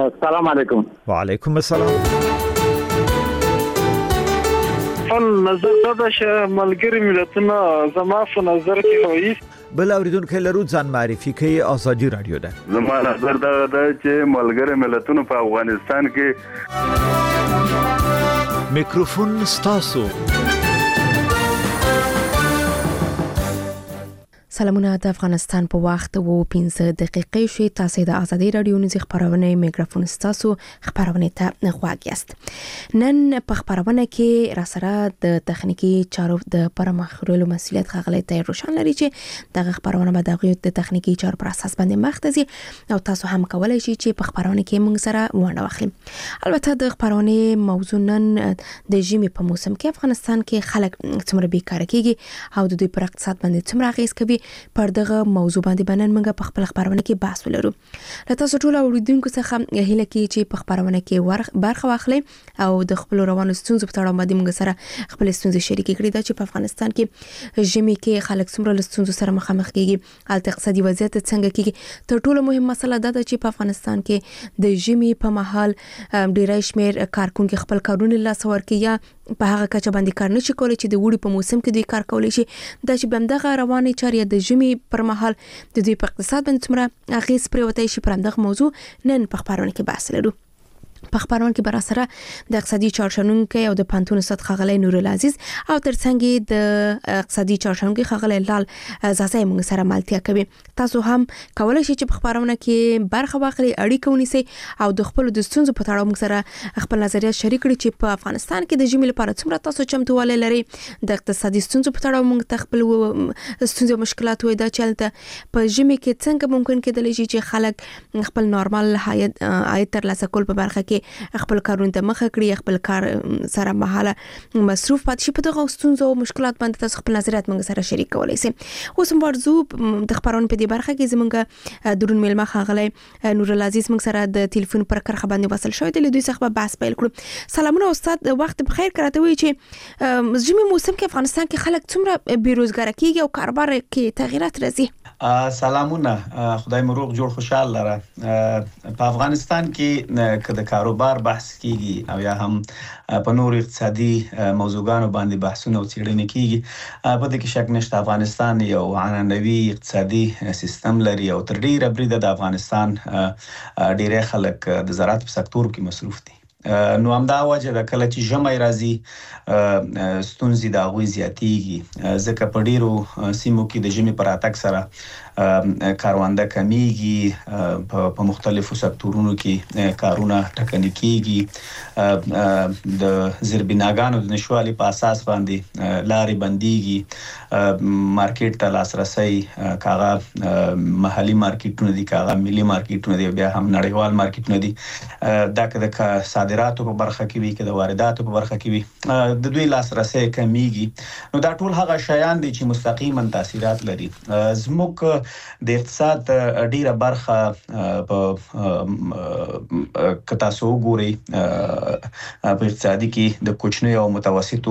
سلام علیکم. وعلیکم السلام. نظر دا چې ملګری ملتونه زما په نظر کې وایي بل اوریدونکو لرو ځان معرفي کوي. ازادي رادیو ده. زما نظر دا چې ملګری ملتونه په افغانستان کې میکروفون ستاسو. سلامونه. د افغانستان په وخت وو 15 دقیقې شوي. تاسو د ازادي رادیو نږدې خبرونه میکروفون ستاسو خبرونه ته غواړئ. نن په خبرونه کې را سره د تخنیکی چارو د پرمختګ مسؤلیت خغلی ته روشن لري چې دغه خبرونه به د تخنیکی چارو پر اساس باندې مختصي او تاسو هم کولای شئ چې په خبرونه کې موږ سره ونه واخلئ. البته د خبرونه موضوع نن د ژمي په موسم کې افغانستان کې خلک څومره بیکاره کیږي او د دوی پر اقتصاد باندې څومره اغیز کوي. پر دغه موضوع باندې بنن موږ په خپل خبرونه کې بحث ولرو. لته ټول اوریدونکو څخه هیله کوي چې په خبرونه کې برخه واخلئ او د خپل روانو ستونزو په اړه باندې موږ سره خپل ستونزې شریکې کړئ. دا چې په افغانستان کې ژمي کې خلک څومره له ستونزو سره مخامخ کیږي، البته اقتصادي وضعیت څنګه کیږي. تر ټولو مهم مسله دا ده چې په افغانستان کې د ژمي په مهال ډیری شمیر کارکونکو خپل کارونه لاس ورکړي یا په هغه کچه باندې کار نشي کولای چې د وړي په موسم کې دوی کار کولای شي. دا چې بمدغه رواني چارې د ژمي پر مهال د دوی په اقتصاد باندې څومره اغیز پرېوتی شي. پر همدغه موضوع نن په خبرونه کې بحث لرو. په خبرونه کې بر سره د اقتصادي چارشنونکو او د پانتون استاد خغلی نور العزیز او ترڅنګ د اقتصادي چارشنونکو خغلی لال زاسای موږ سره ملتیا کوي. تاسو هم کولای شئ چې په خبرونه کې برخه واخلئ، اړیکه ونیسئ او د خپل د ستونزو په اړه موږ سره خپل نظریات شریک کړئ چې په افغانستان کې د ژمي لپاره څومره تاسو چمتووالی لرئ. د اقتصادي ستونزو په اړه موږ خپل ستونزې او مشکلات وای دا چلته په ژمي کې څنګه ممکن کېدلی شي چې خلک خپل نورمال عاید ترلاسه کول په برخه کې خپل کارونه ته مخه کړی، خپل کار سره مهاله مصروف پاتې شي. په دغه ستونزو او مشکلات باندې تاسو خپل نظریات موږ سره شریک کولای شئ. اوس هم ورزو د خبرونو په دې برخه کې زمونږ درون میلمه خغلی نور العزیز موږ سره د ټلیفون پر کرخه باندې وصل شوی دی. دوی څخه بحث پیل کړو. سلامونه استاد، وخت بخیر. کراته وی چې ژمي موسم کې افغانستان کې خلک څومره بیروزګار کیږي او کاروبار کې تغیرات راځي. سلامونه، خدای مو روغ جوړ خوشاله لره. په افغانستان کې د کاروبار بحث کیږي او یا هم په نور اقتصادي موضوعاتو باندې بحثونه او څېړنې کیږي. په دې کې شک نشته افغانستان یو عنعنوي اقتصادي سیستم لري او تر ډیره بریده د افغانستان ډیره خلک د زراعت په سکتور کې مصروف دي. نو همدا وجه د کله چې ژمی راځي ستونزې د هغوی زیاتیږي، ځکه په ډیرو سیمو کې د ژمي پر راتګ سره کارونده کمیږي، په مختلفو سکتورونو کې کارونه ټکني کیږي، د زیربناګانو د نشوالي په اساس باندې لارې بنديږي، مارکیټ ته لاسرسي کاغه محلي مارکیټونه دي، کاغه ملي مارکیټونه دي، بیا هم نړیوال مارکیټونه دي. دا که د صادراتو په برخه کې وي، که د وارداتو په برخه کې وي، د دوی لاسرسي کمیږي. نو دا ټول هغه شیان دي چې مستقیما تاثیرات لري. زموږ د اقتصاد ډیره برخه په کتا سو ګوري په اقتصادي کې د کوچنی او متوسطو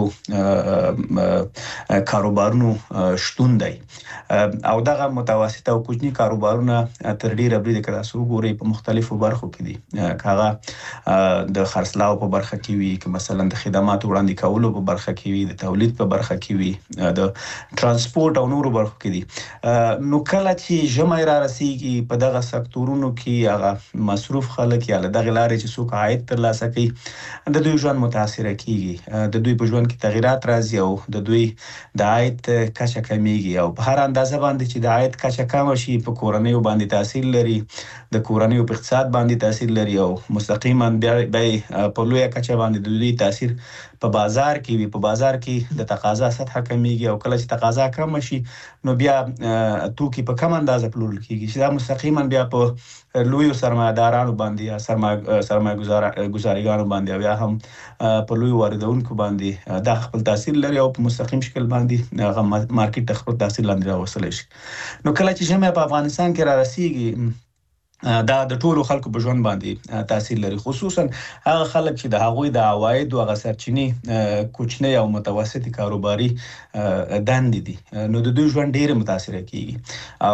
کاروبارونو شتون دی او دغه متوسط او کوچنی کاروبارونه تر ډیره بریده کتا سو ګوري په مختلفو برخو کې دي. هغه د خرڅلاو په برخه کې وي، که مثلا د خدماتو وړاندې کولو په برخه کې وي، د تولید په برخه کې وي، د ترانسپورت او نورو برخو کې دي. نو کله چې ژمی را رسیږي په دغه سکتورونو کې هغه مصروف خلک یا له دغه لارې چې څوک عاید ترلاسه کوي د دوی ژوند متاثره کیږي، د دوی په ژوند کې تغیرات راځي او د دوی د عاید کچه کمیږي. او په هر اندازه باندې چې د عاید کچه کم شي په کورنیو باندې تاثیر لري، د کورنیو په اقتصاد باندې تاثیر لري او مستقیما بیا په لویه کچه باندې د دوی تاثیر په بازار کې وي. په بازار کې د تقاضا سطح کمیږي او کله چې تقاضا کم شي نو بیا توکي په کم اندازه پلورل کیږي چې دا مستقیما بیا په لویو سرمایه‌دارانو باندې یا سرمایه‌ګزارګانو باندې او یا هم په لویو واردونکو باندې دا خپل تاثیر لري او په مستقیم شکل باندې هغه مارکیټ خپل تاثیر لاندې راوصل شي. نو کله چې ژمی په افغانستان کې را رسیږي دا د ټولو خلکو په ژوند باندې تاثیر لري، خصوصا هغه خلک چې د هغوی د عواید او هغه سرچینې کوچنی او متوسطي کاروباري دندې دي، نو د دوی ژوند ډېر متاثر کیږي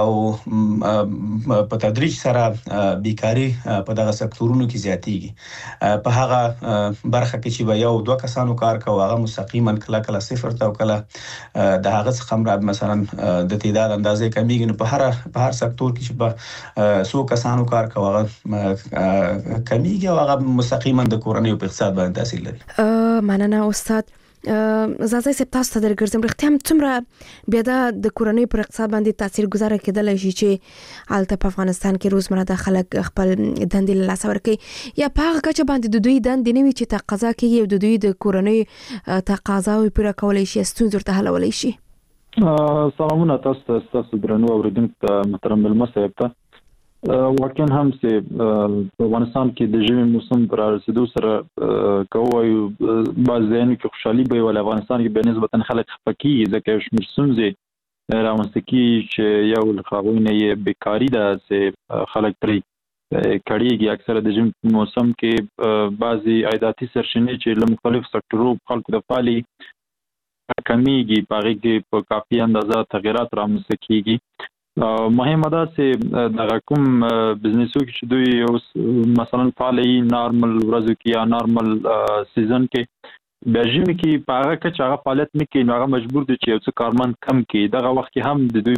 او په تدریج سره بیکاری په دغه سکتورونو کې زیاتیږي. په هغه برخه کې چې به یو دوه کسانو کار کوي هغه مستقیما کله صفر ته او کله د هغه څخه مثلا د تعداد اندازې کمیږي، نو په هر سکتور کې چې به څو کسان کار کوي کمیږي او هغه مستقیما د کورنۍ په اقتصاد باندې تاثیر لري. مننه استاد. زازای سپ تاسو ته درګرځم، رښتیا هم څومره بیا د کورنۍ پر اقتصاد باندې تاثیر گذاره کېدلی شي چې هلته په افغانستان کې روزمره د خلک خپل دندې له لاسه ورکوي، یا په هغه کچه باندې د دوی دندې نه وي چې تقاضا کوي او د دوی د کورنۍ تقاضاوې پوره کولی شي، ستونزې ورته حلولی شي؟ سلامونه تاسو ته، ستاسو درنو اورېدونکو ته، محترم مېلمه صاحب ته. واقعا هم چې په افغانستان کې د ژمي موسم پر رسیدو سره کوي بعض ځایونو کې خوشحالي به ول افغانستان کې به نسبتا خلک خفه کیږي ځکه یو شمېر ستونزې رامنځته کیږي چې یو له هغوی نه یې بیکاري ده چې خلک ترې کړیږي. اکثره د ژمي موسم کې بعضې عایداتي سرچینې چې له مختلفو سکتورو خلکو د فعالي کمیږي، په هغې کې په کافي اندازه تغیرات رامنځته کیږي. مهمه ده چې دغه کوم بزنسو کې چې دوی مثلا فعالي نارمل ورځو کې یا نارمل سیزن کې بیا ژمي کې په هغه کچه هغه فعالیت نه کوي، نو هغه مجبور دي چې یو څه کارمند کم کړي. دغه وخت کې هم د دوی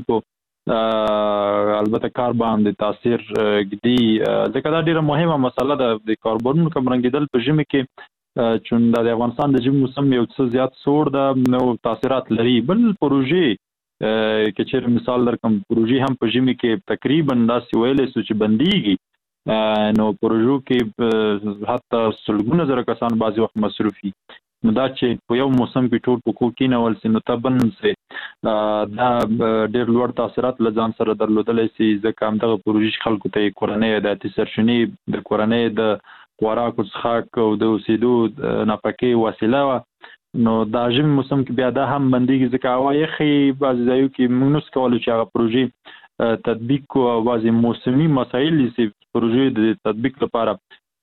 په البته کار باندې تاثیر ږدي، ځکه دا ډیره مهمه مسله ده د کاربنونو کمرنګېدل په ژمي کې، چون د افغانستان د ژمي موسم یو څه زیات سوړ ده نو تاثیرات لري. بل پروژې که چېرې مثال درکړم، پروژې هم په ژمي کې تقریبا داسې ویلی سو چې بندیږي، نو پروژو کې حتی سلګونه زره کسان بعضې وخت مصروف وي، نو دا چې په یو موسم کې ټول په کور کېنول سي نو تبن سي دا ډېر لوړ تاثیرات له ځان سره درلودلی سي، ځکه همدغه پروژې خلکو ته کورنۍ عایداتي سرچینې د کورنۍ د خوراک او څښاک او د اوسېدو نفقې وسیله وه. نو دا ژمي موسم کې بیا دا هم بندیږي ځکه هوا یخې، بعضې ځایو کې موږ نشو کولی چې هغه پروژې تطبیق کړو او بعضې موسمي مسایل دي چې پروژې د تطبیق لپاره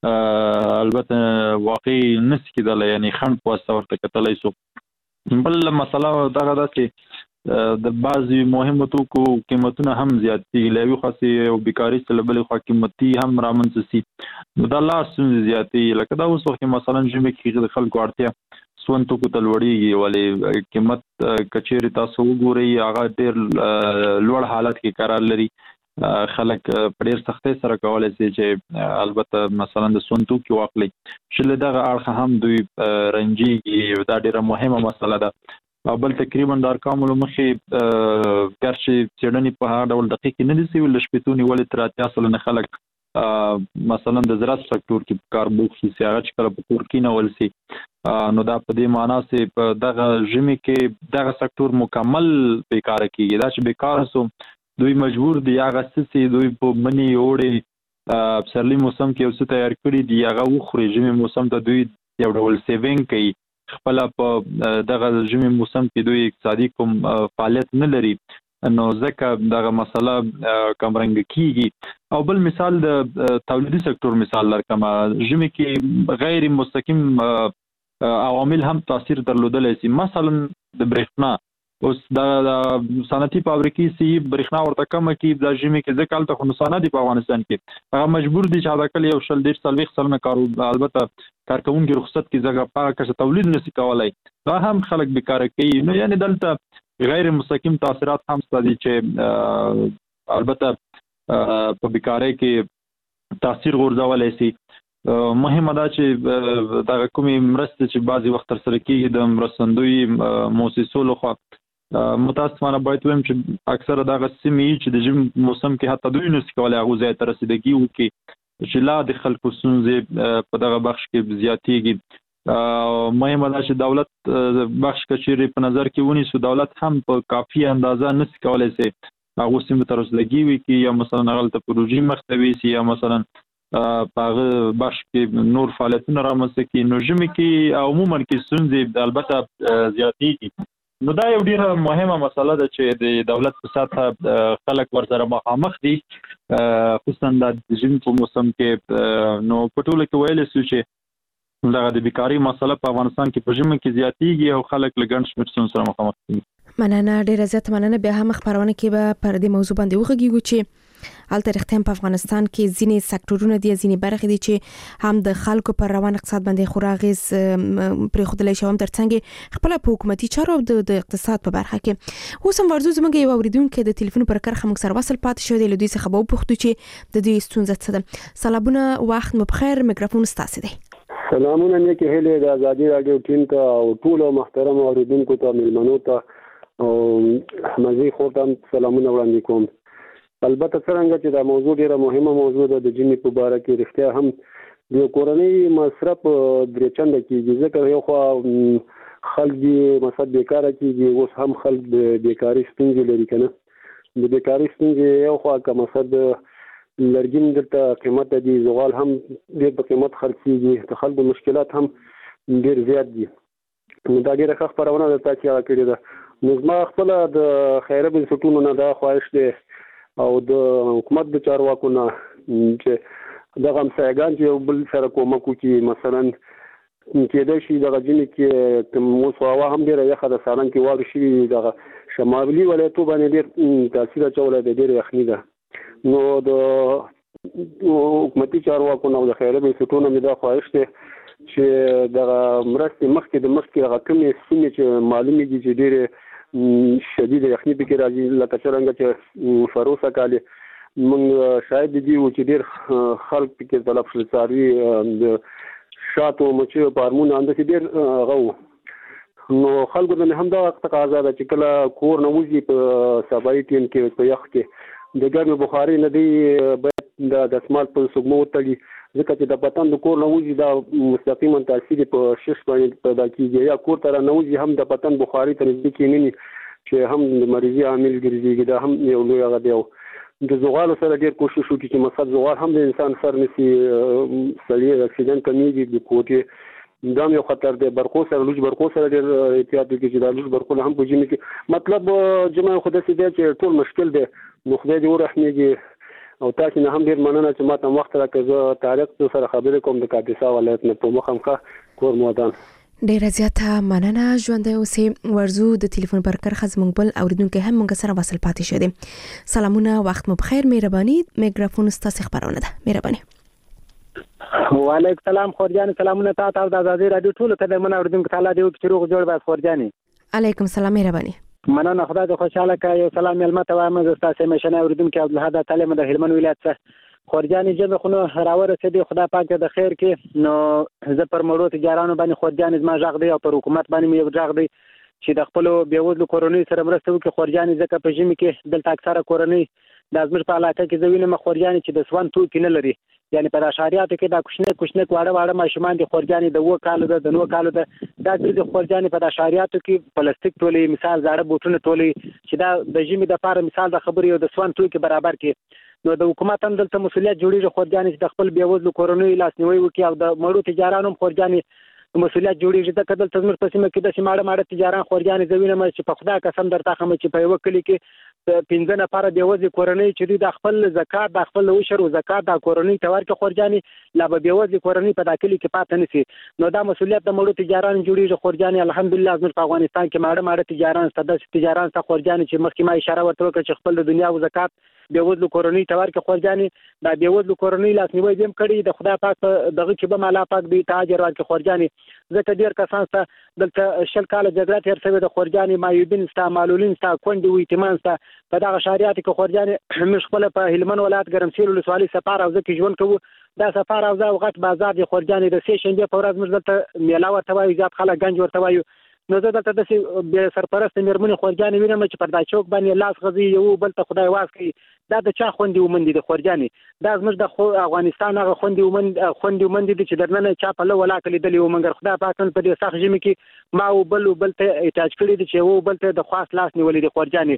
البته واقعي نشي کېدلی، یعنې خنډ په واسطه ورته کتلی سو. بل مسله دغه ده چې د بعضې مهمو توکو قیمتونه هم زیاتېږي، له یوې خوا او بیکاري څه له بلې خوا قیمتي هم رامنځته سي، نو دا لا ستونزې زیاتېږي. لکه دا اوس وخت کې مثلا ژمي کې د خلکو اړتیا سون توکو ته لوړېږي، ولې قیمت که چېرې تاسو وګورئ هغه ډېر لوړ حالت کې قرار لري. خلک په ډېر سختۍ سره کولی شي چې البته مثلا د سون توکي واخلي، چې له دغه اړخه هم دوی رنجېږي، دا ډېره مهمه مسله ده. او بل تقریبا د ارقامو له مخې ګرچې څېړنې په هغه ډول دقیقې نه دي سوي، له شپېتو نیولې تر 80 سلنه خلک مثلا د زراعت سکتور کې کار بوخت شي، هغه چې کله په کور کېنول سي، نو دا په دې معنا چې په دغه ژمي کې دغه سکتور مکمل بیکاره کېږي. دا چې بیکاره سو دوی مجبور دي هغه څه چې دوی په مني اوړي پسرلي موسم کې یو څه تیار کړي دي هغه وخوري، ژمي موسم ته دوی یو ډول سیوینګ کوي، خپله په دغه ژمي موسم کې دوی اقتصادي کوم فعالیت نه لري، نو ځکه دغه مسله کمرنګه کیږي. او بل مثال د تولیدي سکتور مثال درکړم، ژمي کې غیر مستقیم عوامل هم تاثیر درلودلی سي، مثلا د برېښنا. اوس د صنعتي فابریکې چې برېښنا ورته کمه کړي دا ژمي کې، ځکه هلته خو نو صنعت دي په افغانستان کې، هغه مجبور دي چې حداقل یو 40 سلنه البته کارکوونکي رخصت کړي، ځکه په هغه کچه تولید نشي کولی، دا هم خلک بیکاره کوي. نو یعنې دلته غیر مستقیم تاثیرات هم شته دي چې البته په بیکارۍ کې تاثیر غورځولی سي. مهمه ده چې دغه کومې مرستې چې بعضې وخت ترسره کېږي د مرستندویي مؤسسو لخوا، متاسفانه باید ویم چې اکثره دغه سیمې چې د ژمي موسم کې حتی دوی نشي کولی هغو ځای ته رسیدګي وکړي، چې لا د خلکو ستونزې په دغه بخش کې زیاتېږي. مهمه ده چې دولت بخش که چېرې په نظر کې ونیسو، دولت هم په کافي اندازه نشي کولی سي هغو سیمو ته رسیدګي وکړي، یا مثلا هغلته پروژې مخته ویسي، یا مثلا په هغه بخش کې نور فعالیتونه رامنځته کړي. نو ژمي کې عموما کې ستونزې البته زیاتېږي، نو دا یو ډیره مهمه مسله ده چې د دولت په سطحه خلک ورسره مخامخ دي، خصوصا د ژمي په موسم کې. نو په ټوله کې ویلی شو چې دغه د بیکاري مسله په افغانستان کې په ژمي کې زیاتېږي او خلک له ګڼ شمېر ستونزو سره مخامخ دي. مننه، ډیره زیاته مننه. بیا هم خبرونه کې به پر دې موضوع باندې وغږیږو چې هلته رښتیا په افغانستان کې ځینې سکتورونه دي، ځینې برخې دي چې هم د خلکو پر روان اقتصاد باندې خورا اغېز پرېښودلی شي، هم ترڅنګ خپله په حکومتي چارو او د اقتصاد په برخه کې. اوس هم ورځو زموږ یو اورېدونکی د تلیفون پر کرښه موږ سره وصل پاتې شوی دی. له دوی څخه به وپوښتو چې د دوی ستونزه څه ده. سلامونه، وخت مو بخیر، میکروفون ستاسې دی. سلامونه، نیکې هیلې د ازادي راډیو ټیم ته او ټولو محترم اوریدونکو ته، میلمنو ته او مزي خو ته سلامونه وړاندې کوم. البته څنګه چې دا موضوع ډیره مهمه موضوع ده د ژمي په باره کې، رښتیا هم د کورنۍ مصرف درې چنده کېږي، ځکه یو خوا خلک دې مصرف بیکاره کېږي، اوس هم خلک د بیکاري ستونزې لري که نه. د بیکاري ستونزې یو خوا که مثلا د لرګین دلته قیمت دي، زغال هم ډېر په قیمت خرڅېږي، د خلکو مشکلات هم ډېر زیات دي. نو دا ډېره ښه خپرونه ده تا چې هغه کړې ده. نو زما خپله د خیره بنسټونو نه دا خواهش دی او د حکومت د چارواکو نه چې دغه همسایګان چې یو بل سره کومک وکړي، مثلا کېدای شي دغه ژمي کې اوس هوا هم ډېره یخه ده، سالنګ کې واورې شوي، دغه شمالي ولایتو باندې ډېر تاثیر اچولی دی، ډېره یخني ده. نو د حکومتي چارواکو نه او د خیره بنسټونو مې دا خواهش دی چې دغه مرستې مخکې هغه کومې سیمې چې معلومې دي چې ډېرې شدید یخني پکې راځي، لکه څرنګه چې فروسه کالې موږ شاید دي و چې ډېر خلک پکې تلف شول، څاروي د شاتو مچیو فارمونه همداسې ډېر هغه و. نو خلکو ته مې هم دا تقاضا ده چې کله کور نه وځي په سبایي ټیم کې په یخ کې د ګرمې بخاري نه دی باید د دسمال په سږمو وتړي، ځکه چې د بدن د کور نه وځي دا مستقیما تاثیر په شش باندې پیدا کېږي، یا کور ته نه وځي هم د بدن بخاري ته نږدې کېنني چې هم د مریضي عامل ګرځېږي. دا هم یو لوی هغه دی. د زغالو سره ډېر کوشش وکړي چې مثلا زغال هم د انسان سر نیسي، سړي اکسیډنټ کمیږي د کوټې، دا یو خطر دی. برقو سره لوج برقو سره ډېر احتیاط وکړي چې دا لوج برقونه هم په ژمي کې، مطلب جمع خو داسې دی چې ټول مشکل دی. نو خدای دې ورحمېږي. او تاسو نه هم ډېر مننه چې ما ته وخت راکړ، زه طارق سره خبرې کوم د کاپیسا ولایت نه، په مخامخ کور مودان. ډیره زیاته مننه. ژوندی اوسې. ورځو د تلیفون پر کرښه زموږ بل اوریدونکی هم موږ سره وصل پاتې شو دی. سلامونه، وخت مو بخیر، مهرباني، میکروفون ستاسو خبرونه ده، مهرباني. وعلیکم السلام خورجان، سلامونه تاسو ته د ازادي راډیو ټولو قدرمن اوریدونکو تعالی دې وکړي روغ جوړ باید خورجاني. علیکم السلام، مهرباني. مننه، خدای دې خوشاله کړي. یو سلام مېلمه ته وایم، زه ستاسو مشنه اوریدونکو عبدالحد تعلیم د هلمند ولایت څخه. خورجاني ژبه خو نو راورسېدې، خدای پاک د خیر کې. نو زه پر مړو تجارانو باندې خورجاني زما غږ دی او پر حکومت باندې مې غږ دی چې د خپل بیوزلو کورنۍ سره مرسته وکړي. خورجاني ځکه په ژمي کې دلته اکثره کورنۍ د زموږ په علاقه کې زه وینم خورجاني چې د سون توکي نه لري، یعنی په شهریاتو کې دا کوچنی واړه ماشومان دي خورجاني د 9 کالو د 9 کالو دا ګرځي خورجاني په شهریاتو کې پلاستیک ټولې، مثال زاړه بوټونه ټولې، چې دا د ژمي د لپاره مثال د خبرې او د سون توکي برابر کې. نو د حکومت هم دلته مسؤلیت جوړیږي خورجاني چې د خپل بیوزلو کورنۍ لاسنیوي وکړي، او د مړو تجارانو خورجاني مسؤلیت جوړیږي. ځکه دلته زموږ په سیمه کې د ماړه تجاران خورجاني زه وینم چې په خدای قسم درته خم چې په یو کلی کې 15 نفر بیوزلو کورنۍ چې د خپل زکات د خپل عشر او زکات د کورنۍ تور کې خورجاني لا به بیوزلو کورنۍ په داخلي کې پاتې نشي. نو دا مسؤلیت د مړو تجاران جوړیږي خورجاني. الحمدلله زموږ په افغانستان کې ماړه تجاران ستاسو تجاران ته خورجاني چې مخکې ما اشاره ورته وکړه چې خپل د دنیا او زکات بیوزلو کورنۍ تور کې خورجاني دا بیوزلو کورنۍ لاسنیوي دیم کړی. د خدای پاک دغه کې به مالا پاک دی تاجر ورکړي خورجاني. ځکه ډیر کسان ته دلته شل کاله جګړه تیر شوې د خورجاني مایوبین ستا معلولین ستا کونډې و یتیمان ستا په دغه شهریاتو کې خورجاني موږ خپل په هلمند ولایت ګرمسیر ولسوالۍ سفار او ځکه ژوند کوو. دا سفار او ځا وخت بازار دی خورجاني د سې شنبه په ورځ موږ دلته میله ورته وایو، زیات خلک گنج ورته وایو. نو زه دلته د سرپرست میرمنې خورجاني وینم چې پر دا چوک باندې لاس غځي یو بل ته خدای واس کوي. دا د چا خوندې ومندي د خورجاني، دا زموږ د افغانستان هغه خوندې ومندي دي چې درنه چا په لو ولاکلې دلی و. مګر خدای پاک په دې سخت ژمي کې ما او بل ته احتیاج کړی دي چې و بل ته د خاص لاس نیولې د خورجاني.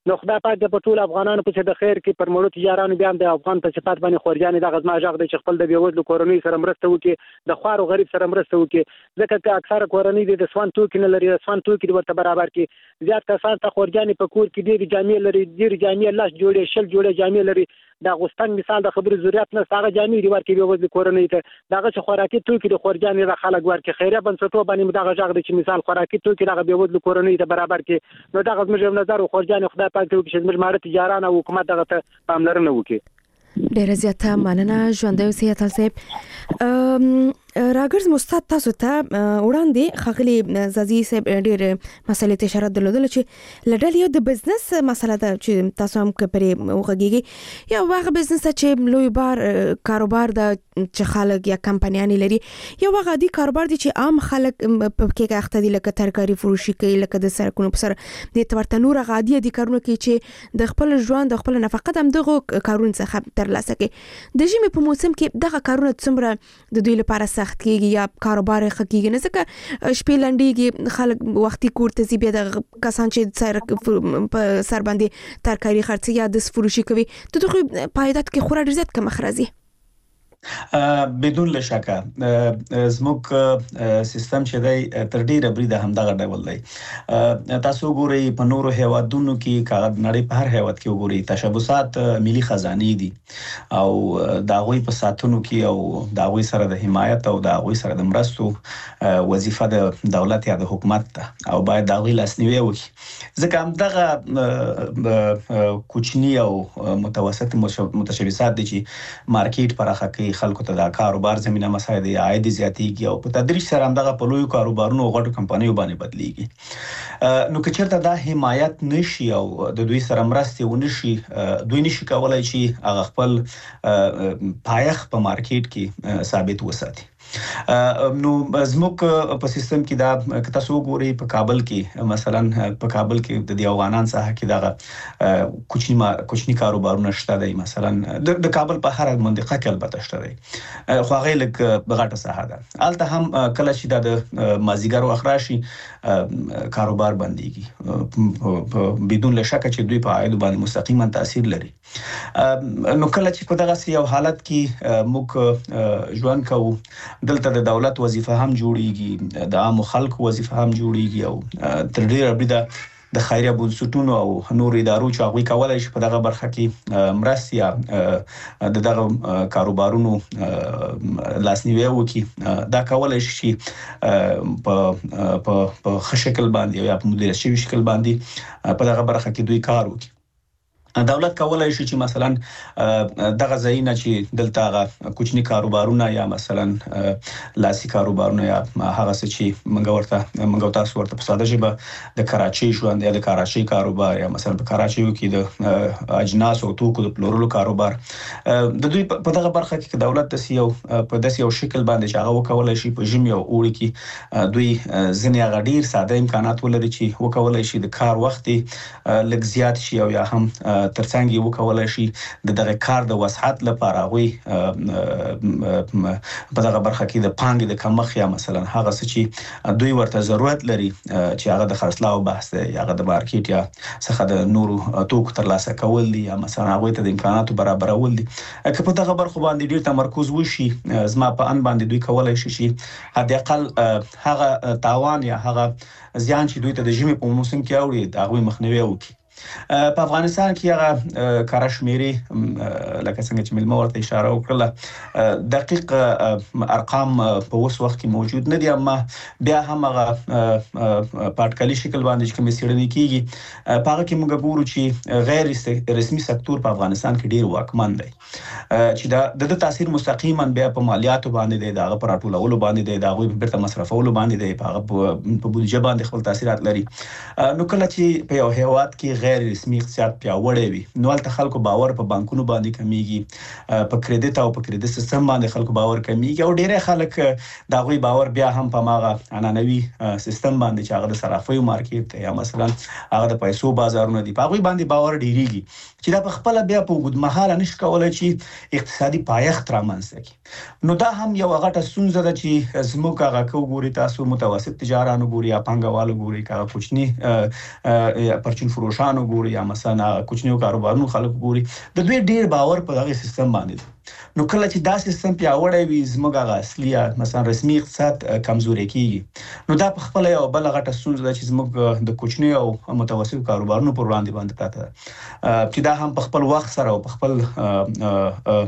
نو خدای پاک د ټول افغانانو په د خیر کې پر مړو تجارانو بیا د افغان په صفات باندې خورجانې د غزما ژغ د خپل د بیوزلو کورنۍ سره مرسته وکړي د خوارو غریب سره مرسته وکړي ځکه چې اکثره کورنۍ د سوان توکي نه لري سوان توکي ورته برابر کړي زیات کسان ته خورجانې په کور کې ډېری جامې لري ډېری جامې لاس جوړې شل جوړې جامې لري دا غوستنګ مثال د خبرې ضرورت نه هغه جامې دی ورکې بیوزلو کورنۍ ته دغه چې خوراکي توکي د خورجانې د خلک ورکې خیریه بنسټونو باندې دغه ژغ دی چې مثال خوراکي توکي دغه بیوزلو کورنۍ ته برابر کړي نو دغه زموږ نظر خورجانې خدای پاک ته وکړي چې زموږ ماړه تجاران او حکومت دغه ته پاملرنه وکړي ډیره زیاته مننه ژوندی اوسئ اتل صاحب راګرز مستعد تاسو ته وړاندې خغلی زازي صاحب ډېر مسلې ته اشاره درلودل چې لډل یو د بزنس مسله ده چې تاسو هم کپرې وغږیږي یا واغه بزنس چې لوی بار کاروبار د چې خلک یا کمپنیان لري یو واغه دي کاروبار دي چې عام خلک په کې اخته دي لکه ترکاری فروشي کوي لکه د سرکونو په سر د تورته نور غادي دي کارونه کوي چې د خپل ژوند د خپل نفقت هم دغه کارونه څخه ترلاسه کوي د ژمي په موسم کې دغه کارونه څومره د دوی لپاره سخت کیږي یا کاروبار خکېږي نه ځکه شپې لنډېږي خلک وختي کور ته ځي بیا د کسان چې په سر باندې ترکاري خرڅي یا د فروشي کوي د دغه پایدات کې خورا ډېر زیات کم اخراجي بدون لشکه زموږ سیستم چې دی تر ډیره بریده هم دغه ډول دی تاسو ګورئ په نورو هیوادونو کې کاغذ نړۍ په هر هیواد کې وګورئ تشبثات ملي خزانه دي او دا غوي په ساتونو کې او دا غوي سره د حمایت او دا غوي سره د مرستو وظیفه د دولت یا د حکومت ته او باید دا غوي لاسنیوي وکړي ځکه هم دغه کوچنی او متوسط متشبثات دي چې مارکیټ پراخه کوي خلکو ته د کاروبار زمينه مساعد عاید زیاتېږي او په تدریج سره هم دغه په لوی کاروبارونو او غټو کمپنیو باندې بدلیږي نو که چېرته دا حمایت نشي او د دوی سره مرستې ونشي دوی نشي کولای چې هغه خپل پایخ په مارکیټ کې ثابت وساتي نو زموږ په سیستم کې دا که تاسو وګورئ په کابل کې مثلا په کابل کې د افغانان ساحه کې دغه کوچني کاروبارونه شته دی مثلا د کابل په هر منطقه کې البته شته دی خو هغه لکه بغټه ساحه ده الته هم کله چې د مازیګر وخت راشي کاروبار بنديږي بدون لشک چې دوی په عاید باندې مستقیما تاثیر لري نو کله چې په دغه یو حالت کې موږ ژوند کوو دلته د دولت وظیفه هم جوړیږي د عام خلکو وظیفه هم جوړیږي او تر ډیره بریده د خیریه بنسټونو او نور ادارو چې هغوی کولای شي په دغه برخه کې مرستې یا د دغه کاروبارونو لاسنیوي وکړي دا کولای شي په ښه شکل باندې یا په مدیریت شوي شکل باندې په دغه برخه کې دوی کار وکړي دولت کولای شي چې مثلا دغه ځایونه چې دلته هغه کوچني کاروبارونه یا مثلا لاسي کاروبارونه یا هغه څه چې منګو تاسو ورته په ساده ژبه د کراچي ژوند یا د کراچي کاروبار یا مثلا په کراچي کې د اجناس او توکو د پلورلو کاروبار د دوی په دغه برخه کې دولت د سیو په داسې یو شکل باندې چې هغه وکولای شي په ژمي او اوړي کې دوی ځنې هغه ډیر ساده امکانات ولري چې وکولای شي د کار وخت لږ زیات شي او یا هم ترڅنګ یو کولای شي دغه کار د وسعت لپاره وي په دغه برخه کې د پانګې د کمښت یا مثلا هغه څه چې دوی ورته ضرورت لري چې هغه د خرڅلاو بحث دی هغه د مارکیټ یا څخه د نورو توکو ترلاسه کول دي یا مثلا هغه ته د امکاناتو برابرول دي که په دغه برخه باندې ډیر تمرکز وشي زما په ان باندې دوی کولای شي چې حد اقل هغه تاوان یا هغه زیان چې دوی ته د ژمي په موسم کې اوري دا غوي مخنیوي وکړي په افغانستان کې هغه کارشمیري لکه څنګه چې ملمه ورته اشاره وکړه دقیق ارقام په اوس وخت کې موجود نه دي اما بیا هم هغه پټکلي شکل باندې چې کوم څېړنې کیږي په هغه کې موږ ګورو چې غیر رسمي سکتور په افغانستان کې ډیر واکمن دی چې د تاثیر مستقیما بیا په مالیاتو باندې دی دغه پر ټولولو باندې دی دغه بیرته مصرفولو باندې دی په بودیجه باندې خپل تاثیرات لري نو کله چې په یو هیواد کې غیر رسمي اقتصاد پیاوړی وي نو البته خلکو باور په بانکونو باندې کمیږي په کریډټ او په کریډټ سیستم باندې خلکو باور کمیږي او ډیره خلک دا غوي باور بیا هم په ماغه عنعنوي سیستم باندې چې هغه د صرافیو مارکیټ یا مثلا هغه د پیسو بازارونه دي په غوي باندې باور ډیریږي چې دا په خپل بیا په وګدمحاله نش کولای چې اقتصادي پایښت رامنځته کړي نو دا هم یو غټه ستونزه ده چې زموږ هغه کوګوري تاسو متوسط تجارانو ګوري یا پنګوالو ګوري کا کوچني پرچون فروشان ماشومان ګوري یا مثلا کوچنیو کاروبارونو خلک ګوري د دوی ډیر باور په دغه سیستم باندې. نو کله چې دا سیستم پیاوړی وي زموږ هغه اصلي مثلا رسمي اقتصاد کمزوري کیږي. نو دا په خپل یو بل غټه ستونزه ده چې زموږ د کوچنیو او متوسط کاروبارونو پر وړاندې باندې پراته ده چې دا هم په خپل وخت سره او په خپل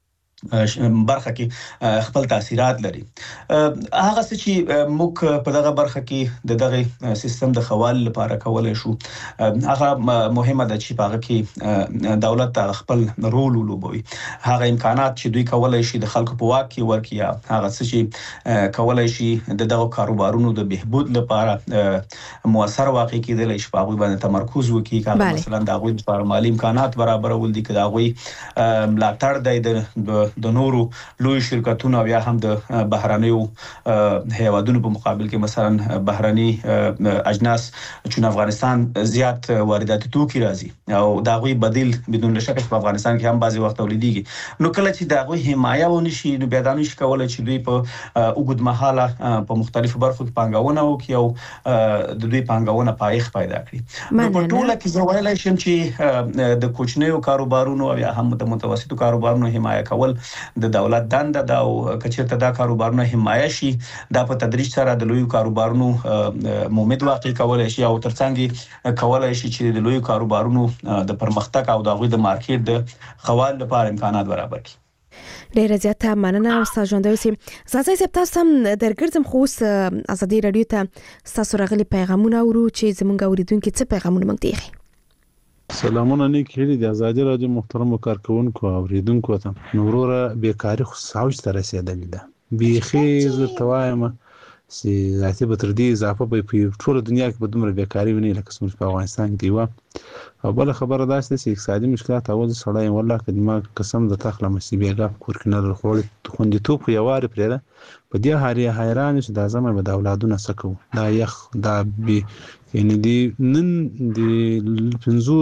برخه کې خپل تاثیرات لري. هغه څه چې موږ په دغه برخه کې د دغه سیستم د خوال لپاره کولای شو هغه مهمه ده چې هغه کې دولت خپل رول ولوبوي. هغه امکانات چې دوی کولای شي د خلکو په واک کې ورکړي، هغه څه چې کولای شي د دغه کاروبارونو د بهبود لپاره موثر واقع کېدل شي، په هغه باندې تمرکز وکړي. مثلا د هغوی لپاره مالي امکانات برابرول دي، که د هغوی ملاتړ دی د نورو لوی شرکتونو او یا هم د بهرانيو هیوادونو په مقابل کې مثلا بهراني اجناس چې افغانستان زیات وارداتي توکي راځي او دا غوي بدیل بدون شک په افغانستان کې هم بعضي وخت تولیديږي. نو کله چې دا غوي حمایه ونشي نو بیا د نشي کولای چې دوی په اوږد مهاله په مختلفو برخو کې پانګونه وکړي او د دوی پانګونه پایښت پیدا کړي. نو په ټوله کې زه ویلای شم چې د کوچنیو کاروبارونو او یا هم د متوسطو کاروبارونو حمایه کول د دولت دنده ده او کچېرته دا کاروبارونه حمایه شي دا په تدریج سره د لوی کاروبارونو مومد واقع کولای شي او ترڅنګ کولای شي چې د لوی کاروبارونو د پرمختګ او د غوي د مارکیټ د خوال لپاره امکانات برابر کړي. ډیره زیاته مننه استاد ژوندوي. زازای سپ تاسو هم درګرځم خو ازادي رادیو ته تاسو راغلي پیغامونه اورو چې زمونږ اوریدونکو څه پیغامونه مونږ دیغي. سلامونه نیک هیلې د ازادي رادیو محترم کارکونکو او اوریدونکو ته. نوروره بیکاری خو ساوج ته رسیدلې ده. بیخي زه توایم چې ذاتي به تر دې اضافه به په ټول دنیا کې به دومره بیکاری ونی لکه څنګه په افغانستان کې و. او بل خبره دا چې اقتصادي مشکلات اول سړی والله کدي قسم د تخله مصیبه کورکنه خوړ خوندیتوب یو واره پرې ده. په دې حیران چې د اعظم به د اولادونه سکو دا یخ دا بي یعنی دی نن د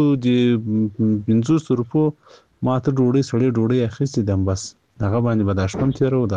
500 روپو ماته ډوډۍ سړی ډوډۍ اخیستې دم بس هغه باندې به د شپم تیرو دا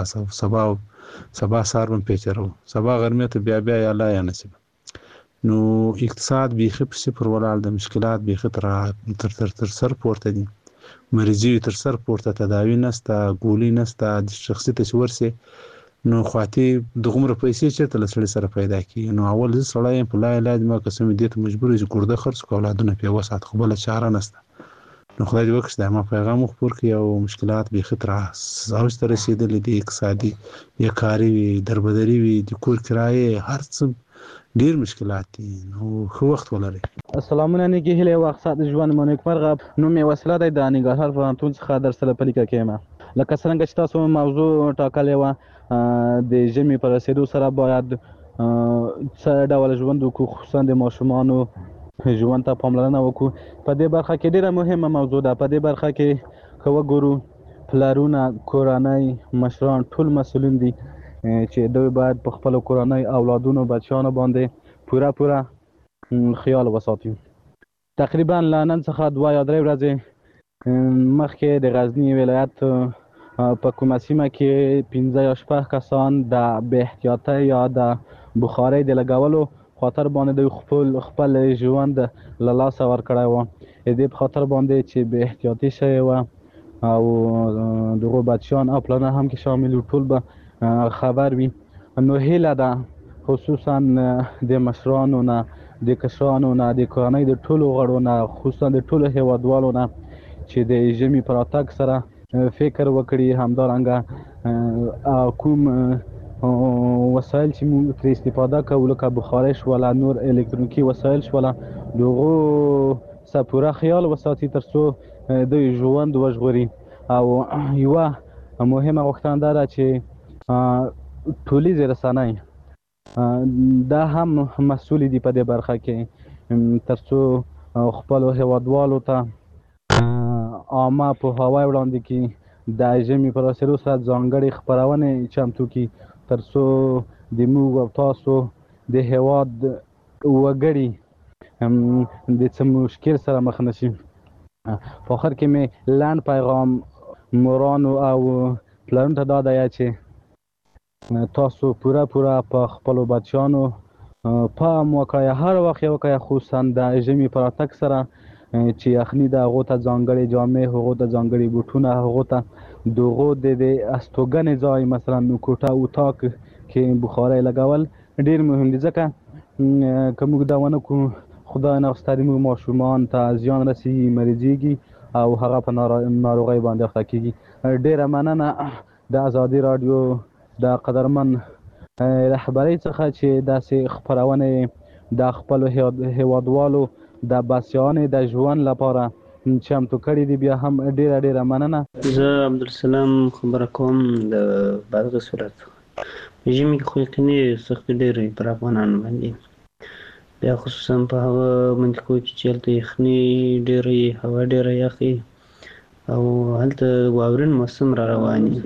سبا سار بم پیچرو سبا غرمه ته بیا یا لا یا نصیب. نو اقتصاد بیخي په صفر ولاړ د مشکلات بیخي تر سر پورته دي. مریضي تر سر پورته تداوی نسته ګولي نسته د شخصي تشورسي نو خاطی دغه پیسې چې تل سره سره پیدا کی. نو اول سړی په لا علاج ما قسم دې ته مجبور چې ګورده خرڅ کولادونه په وسات خو بل چاره نسته. نو خدای دې وکړي دا ما پیغام خبر کړي او مشکلات به خطر اوس تر رسیدلې دي اقتصادي یا کاری دربدري وي د کور کرایه هر څه ډیر مشکلات دي. نو خو وخت ولري. السلام علیکم هله وخت ژوند مونږ مرغه نو می وسله د ننګرهار پوهنتون څخه درسله پلیکه کېما لکه څنګه چې تاسو موضوع ټاکلې و د ژمي پر رسیدو سره باید څه ډول ژوند وکړو خصوصا د ماشومانو ژوند ته پاملرنه وکړو. په دې برخه کې ډیره مهمه موضوع ده. په دې برخه کې که وګورو پلارونه کورنۍ مشران ټول مسؤلین دي چې دوی باید په خپل کورنۍ اولادونو بچیانو باندې پوره خیال وساتي. تقریبا نن څخه 2 یا 3 ورځې مخکې د غزنی ولایت په کومه سیمه کې 15 یا 16 کسان د بې احتیاطۍ یا د بخارۍ د لګولو خاطر باندې د خپل ژوند له لاسه ورکړی و. دې په خاطر باندې چې بې احتیاطي شوی و او دغه بچیان او پلانه هم کې شامل ټول به خبر وي. نو هیله ده خصوصا د مشرانو نه د کشرانو نه د کورنۍ د ټولو غړو نه خصوصا د ټولو هیوادوالو نه چې د ژمي پر راتګ سره فکر وکړي همدارنګه کوم وسایل چې موږ ترې استفاده کوو لکه بخارۍ شوله نور الکترونیکي وسایل شوله دغو څه پوره خیال وساتي تر څو دوی ژوند وژغوري. او یوه مهمه غوښتنه دا ده چې ټولیز رسنۍ دا هم مسؤل دي په دې برخه کې تر څو خپلو هیوادوالو ته عامه پوهاوی وړاندې کړي د ژمي په رسېدو سره ځانګړې خپرونې چمتو کړي تر څو د موږ او تاسو د هیواد وګړي د څه مشکل سره مخ نشي. په آخر کې مې لاند پیغام مورانو او پلانونو ته دا دی چې تاسو پوره په خپلو بچیانو پام وکړئ هر وخت یې وکړئ خصوصا د ژمي په راتګ سره چې یخني ده هغو ته ځانګړې جامې هغو ته ځانګړي بوټونه هغو ته د هغو د استوګنې ځای مثلا کوټه اتاق کې بخارۍ لګول ډېر مهم دي ځکه که موږ دا ونه کړو خدای نخواسته موږ ماشومان ته زیان رسېږي مریضېږي او هغه په ناروغۍ باندې اخته کېږي. ډېره مننه د ازادي راډیو د قدرمن رهبرۍ څخه چې داسې خپرونې د خپلو هیوادوالو د بسیانې د ژوند لپاره چمتو کړي دي. بیا هم ډېره ډېره مننه. زه عبدالسلام خبره کوم د بادغیس ولایت. په ژمي کې خو یقیني سختۍ ډېرې پر افغانانو باندې، بیا خصوصا په هغه منطقو کې چې هلته یخني ډېره هوا ډېره یخي او هلته واورین موسم را روان وي.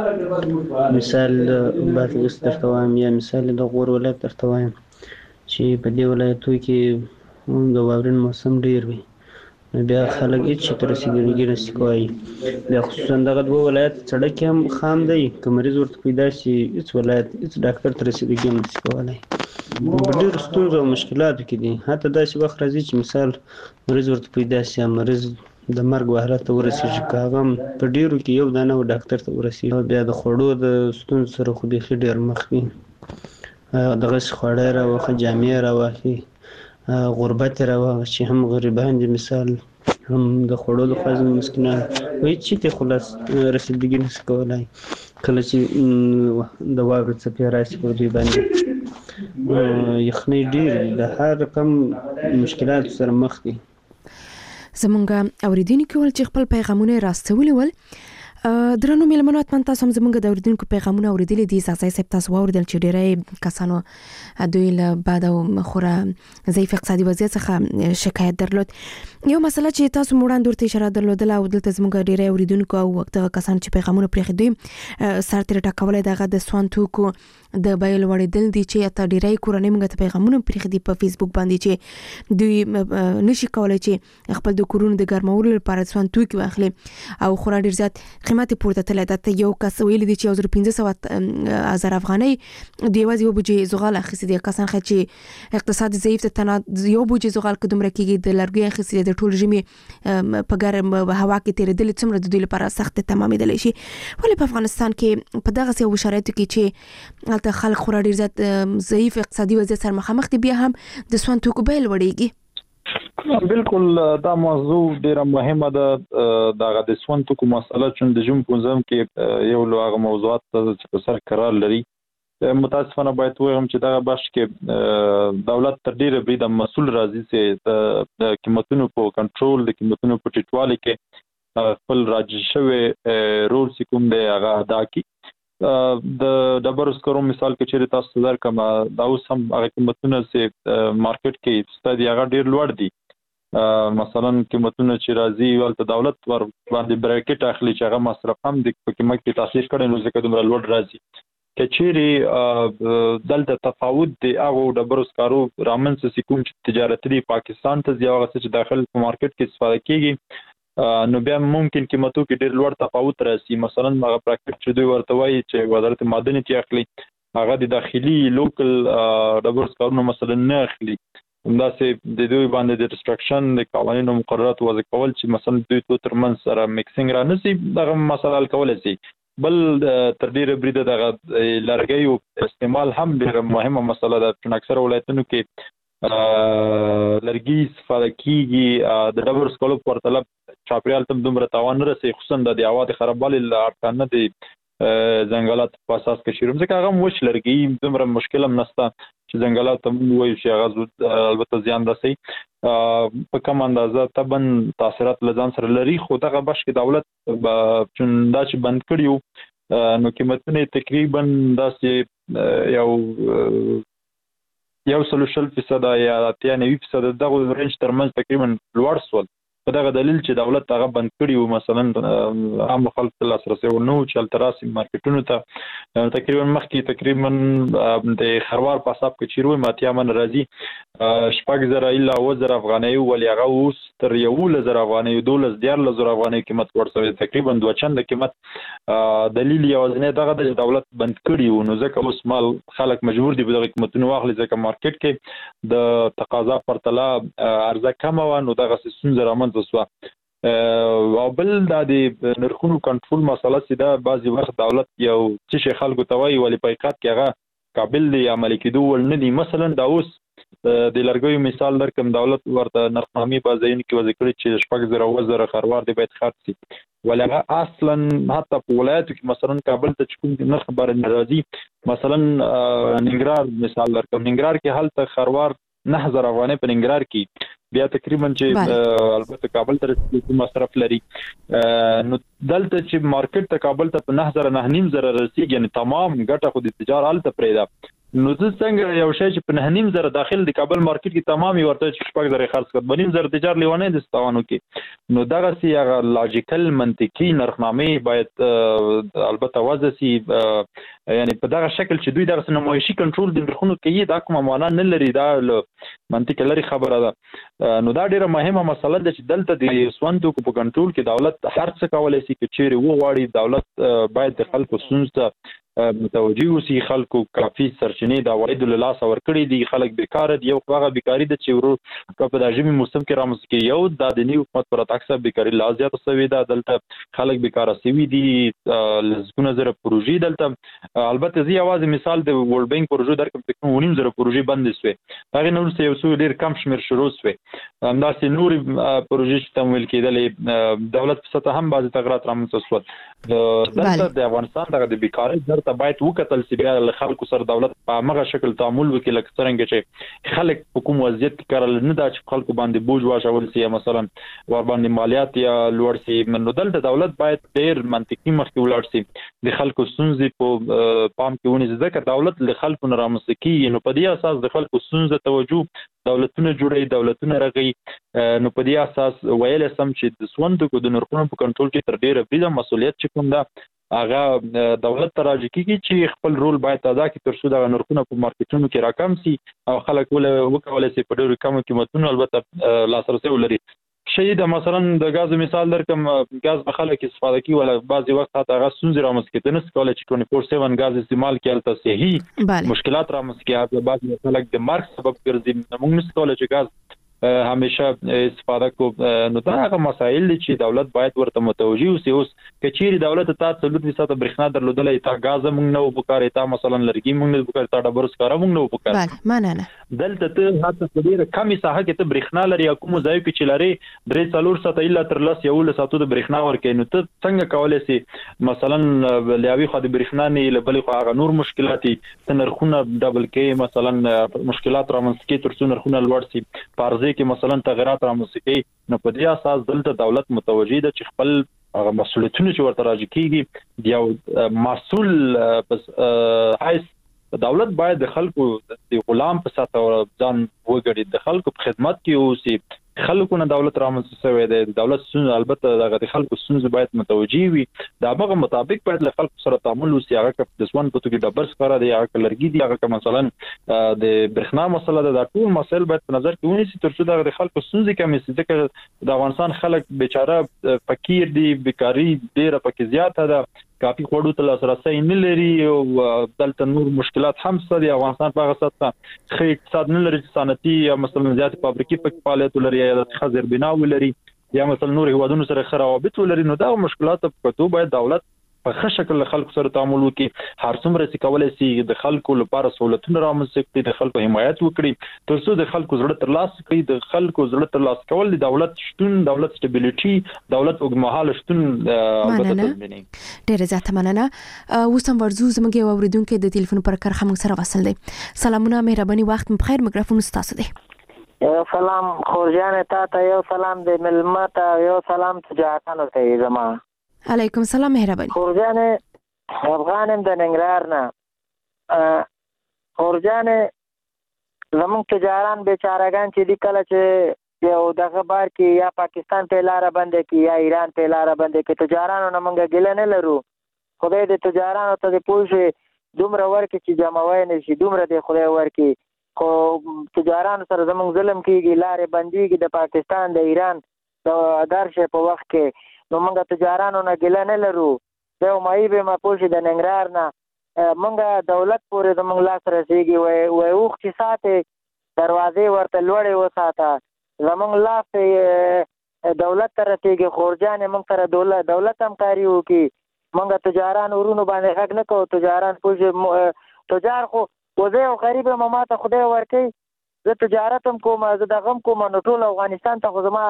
مثال بادغیس درته وایم یا مثال د غور ولایت درته وایم چې په دې ولایتو کې د واورین موسم ډېر وي، نو بیا خلک هېڅ شي ته رسېدګي نشي کولی. بیا خصوصا دغه دوه ولایت سړک هم خام دی، که مریض ورته پیدا شي هېڅ ولایت هېڅ ډاکټر ته رسېدګي هم نشي کولی. په ډېرو ستونزو او مشکلاتو کې دي. حتی داسې وخت راځي چې مثال مریض ورته پیدا شي یا مریض د مرګ وهله ته ورسېږي، که هغه هم په ډېرو کې یو دانه و ډاکټر ته ورسېږي. بیا د خوړو د ستونزو سره خو بیخي ډېر مخ وي، دغسې خواړه یې راواخلي، جامې یې راواخلي، غربت یې راواخلي چې هم غریبان دي مثال هم د خوړو لخوا ځینې مسکینان هېڅ شي ته خو رسېدګي نشي کولی. کله چې د واورې څپې راشي پر دوی باندې یخنۍ ډېرې دي، د هر رقم مشکلاتو سره مخ دي. زمونږ اوریدونکي ول چې خپل پیغامونه راستولي ول. درنو میلمنو اتمن تاسو هم زمونږ د اوریدونکو پیغامونه اوریدلي دي. ځای صاحب تاسو واوریدل چې ډېری کسانو دوی له بعد او خورا ضعیف اقتصادي وضعیت څخه شکایت درلود. یو مسله چې تاسو وړاندې ورته اشاره درلودله او دلته زمونږ ډېری اوریدونکو او دغه کسان چې پیغامونه پرېښي دوی سرتېري ټاکولی دغه د سون توکو د بیې لوړېدل دي چې حتی ډېری کورنۍ موږ ته پیغامونه پرېښي دي په فیسبوک باندې چې دوی نشي کولی چې خپل د کورونو د ګرمولو لپاره سون توکي واخلي او خورا ډېر زیات قیمت یې پورته تللی ده. یو کس ویلي دي چې 1500 افغانۍ د یوازې یو بوجۍ زغال اخیستي دي. کسان ښایي چې اقتصاد ضعیف د تنها یو بوجۍ زغال که دومره کېږي د لرګیو اخیستي دي د ټول ژمي په ګرم هوا کې تېرېدلې څومره د دوی لپاره سخت تمامېدلی شي. ولې په افغانستان کې په دغسې یو شرایطو کې چې هلته خلک خورا ډېر زیات ضعیف اقتصادي وضعیت سره مخامخ دي بیا هم د سون توکو بیې لوړېږي؟ بالکل دا موضوع ډیره مهمه ده. دغه د سون توکو مسله چې د ژوند په ځم کې یو له هغه موضوعات چې په سر قرار لري. متاسفانه باید ووایم چې دغه بخش کې دولت تر ډیره بریده مسؤل راځي چې د قیمتونو په کنټرول د قیمتونو په ټیټوالي کې خپل راجع شوی رول چې کوم دی هغه ادا کړي. د ډبرو سکرو مثال کې چیرې تاسو درکړم دا اوس هم هغه قیمتونه چې مارکیټ کې شته دي هغه ډېر لوړ دي. مثلا قیمتونه چې راځي ولته دولت ور باندې بریکټ اخلي چې هغه مصرف هم د قیمت کې تاثیر کړي نو ځکه دومره لوړ راځي. که چیرې دلته تفاوت دی هغه ډبرو سکرو رامنځته کوم چې تجارتي دی پاکستان ته ځي هغه چې داخل په مارکیټ کې استفاده کیږي نو بیا ممکن قیمتو کې ډېر لوړ تفاوت راسي. مثلا هغه پراکټ چې دوی ورته وایي چې وزارت معدني چې اخلي هغه د داخلي لوکل ډبرو سکرو مثلا نه اخلي. همداسې د دوی باندې د ریسټرکشن د قوانینو مقررات وضع کول چې مثلا دوی ترمنځ سره میکسینګ را نشي دغه مسله حل کولی شي. بل تر ډیره بریده دغه لرګیو استعمال هم ډیره مهمه مسله ده چې اکثر ولایتونو کې لرګي استفاده کیږي د ډبرو سکرو په پرتله چاپیریال ته دومره تاوان نه رسوي خصوصا د هوا د خرابوالي له امله نه د ځنګلات په اساس کې شروع ځکه هغه وچ لرګي دومره مشکل هم نشته چې ځنګلات ته وایي چې هغه البته زیان رسوي په کوم اندازه طبعا تاثیرات له ځان سره لري. خو دغه بخش کې دولت دا چې بند کړي نو قیمتونه تقریبا داسې یو 100% یا 90% دغه رینج ترمنځ تقریبا لوړ شول په دغه دلیل چې دولت هغه بند کړي وو. مثلا عام خلک ته لاسرسی ورنه و چې هلته راسي مارکیټونو ته تقریبا مخکې تقریبا د خروار په حساب کې چیرې وایي 80 من راځي 10,000 الا 1000 افغانۍ ولې هغه اوس تر 11,000 افغانۍ 12,000 افغانۍ قیمت ورسوي تقریبا 2 چنده قیمت. دلیل یوازینی دغه د دولت بند کړی و نو ځکه اوس مال خلک مجبور دي په دغه قیمتونو واخلي ځکه مارکیټ کې د تقاضا پرتله عرضه کمه و نو دغه ستونزه رامنځته شوه. او بل د نرخونو کنټرول مسله چې دا بعضی وخت دولت یو څه خلکو ته وایي ولې په حقیقت کې هغه قابل دی عملي کېدو ول نه دي. مثلا دا اوس د لرګیو مثال درکم دولت ورته نرخنامې بازارین کې وضع کړی چې 10,000 خروار دی باید خرڅ شي ولې هغه اصلا حتی په ولایتو کې مثلا کابل ته کوم نرخ بار ناراضي مثلا ننګرهار مثال درکم ننګرهار کې هلته خروار 9,000 افغانۍ په ننګرهار کې بیا تقریبا چې البته کابل ته مصرف لري نو دلته چې مارکیټ ته کابل ته په 9,000 رسیږي یعنی تمام ګټه خو د تجارت الته پرېده. نو څنګه یو شی چې په 9,000 داخل د کابل مارکیټ کې تمامي ورته 6,000 خرڅ کړ 2,000 تجارت لیوانه د ستوانو کې نو دغه سی هغه لاجیکل منطقي نرخنامې باید البته وضع سي یعنی په دغه شکل چې دوی دغه نمایشي کنټرول د نرخونو کوي دا کومه معنا نه لري دا منطق لري خبره ده. نو دا ډیره مهمه مسله ده چې دلته د سوندو په کنټرول کې دولت هر څه کولای شي چې چیرې وغواړي دولت باید د خلکو ستونزې متوجي اوسي خلکو کافي سرچینې د عواید له لاسه ورکړي دي خلک بیکار دي یو هغه بیکاری د چې ورو په د ژمي موسم کې رامنځته کې یو د نیو حکومت پر تاکسه بیکاری لا زیات شوې ده دلته خلک بیکار شوي دي لزګونه زره پروژې دلته البته زی आवाज مثال د ورلد بانک پروژې درکم تکون 19 پروژې بند شوې هغه نور څه یو څو ډیر کم شمیر شروع شوې همداسې نور پروژې چې تمویل کېدلې دولت په سطح هم بعضی تغیرات رامنځته شول دلته د افغانستان دغه د بیکاری ته باید وکتل چې بیا له خلکو سره دولت په هغه شکل تعامل وکړي لکه څنګه چې خلک په کوم وضعیت کې کارل نه دا چې خلکو باندې بوج واچول شي مثلا ور باندې مالیات یا لوړ شي نو دلته دولت باید ډیر منطقي مخکې ولاړ شي د خلکو ستونزې په پام کې ونیسي ځکه دولت له خلکو نه رامنځته کیږي نو په دې اساس د خلکو ستونزې توجه دولتونه جوړي دولتونه رغي نو په دې اساس ویل سم چې د سوندو د نرخونو په کنټرول کې تر ډیره بریده مسولیت چې کوم دا هغه دولت ته راځي چې خپل رول باید ادا کړي تر څو د نرخونو په مارکیټونو کې راکم شي او خلک وکولای شي په ډېرو کمو قیمتونو البته لاسرسي ولري. شي د مثلا د غاز مثال درکم غاز په خلک استفاده کوي ولا بعضي وخت حتی غاز سونځ رامنځته کېدنه کولای چې 24/7 غاز استعمال کړي تل صحیح مشکلات رامنځته کوي بعضي خلک د مرګ سبب ګرځي موږ نس کولای چې غاز همیشه استفاده کو نو دا هغه مسایل دي چې دولت باید ورته متوجي اوسي اوس کچيري دولت ته 30% برېښنا درلودلې تا غاز موږ نه وکړای تا مثلا لرګي موږ نه وکړای تا ډبرس کار موږ نه وکړای بله مانه دلته ته حتی په ډیره کمی ساحه کې ته برېښنا لري کوم ځای کې چې لري 3-4 الا تر 10 ساعتو د برېښنا ورکې نو ته څنګه کولای شي مثلا لیاوي خو د برېښنا نه لبلې خو هغه نور مشکلات نرخونه ډبل کې مثلا مشکلات رامنځته کې تر څو نرخونه لوړ شي پارځي کې مثلا تغیرات رامنځته کوي نو په دې اساس دلته دولت متوجي ده چې خپل هغه مسؤلیتونه چې ورته راځي کیږي یو مسؤل پس دولت باید د خلکو د غلام په ساته ځان وګړي د خلکو په خدمت کې اوسي خلکو نه دولت رامنځته شوی دی دولت سن البته د خلکو سنځ باید متوجي وي دا هغه مطابق باید له خلکو سره تعامل وسي هغه د سوان په توګه د برس کار دی هغه لرګي دی هغه مثلا د برېښنا مسله د ټول مسایل باید په نظر کې ونیسي تر څو د خلکو سنځ کم شي ځکه د افغانستان خلک بیچاره فقیر دي بیکاری ډیره پکې زیاته ده کافي خوړو ته لاسرسي نه لري او دلته نور مشکلات هم شته د افغانستان په هغه سطح خې اقتصاد نه لري صنعتي یا مثلا زیات فابریکې په فعالیت لري یا د خزر بنا ولري یا مثلا نور هیوادونو سره خرابت ولري نو دا مشکلات په تو باید دولت په ښه شکل خلکو سره تعامل وکړي هر څومره چې کولای شي د خلکو لپاره سہولتونه رامنځته کړي د خلکو حمایت وکړي تر څو د خلکو زړه ترلاسه کړي د خلکو زړه ترلاسه کول د دولت شتون دولت سټیبیلیټي دولت اوږدمهاله شتون البته تضمینوي. ډیره زیاته مننه. اوس هم ورزو زموږ یو اوریدونکو د ټلیفون پر کرخه موږ سره وصل دی. سلامونه مهرباني وخت مو بخیر میکروفون ستاسو دی. سلام خورجان ته یو سلام د ملمت یو سلام تجارتانو ته زما علیکم سلام مهرباني. خورجان افغانم د ننګرهار نه خورجان زمون تجاران بیچارهګان چې دی کله چې یو دغه بار کې یا پاکستان ته لار بند کې یا ایران ته لار بند کې تجارانو نه مونږ ګل نه لرو خدای دې تجارانو ته دې پوښي دومره ورکې چې جمعوي نه شي دومره دې خدای ورکې خو تجارانو سره زمونږ ظلم کېږي، لارې بندېږي د پاکستان د ایران د درشه په وخت کې. نو موږ تجارانو نه ګیله نه لرو. د یو معیب یم پوه شي د ننګرهار نه موږ دولت پورې زموږ لاس رسېږي. وایي اوښ چې ساتې دروازې ورته لوړې وساته. زموږ لاس دولت ته رسېږي. خورجانې موږ سره دولت همکاري وکړي. موږ تجاران ورونو باندې غږ نه کوو. تجاران پوه شي تجار خو زه یو غریب یم ما ته خدای ورکوي. زه تجارت هم کوم زه دغه هم کوم. نو ټول افغانستان ته خو زما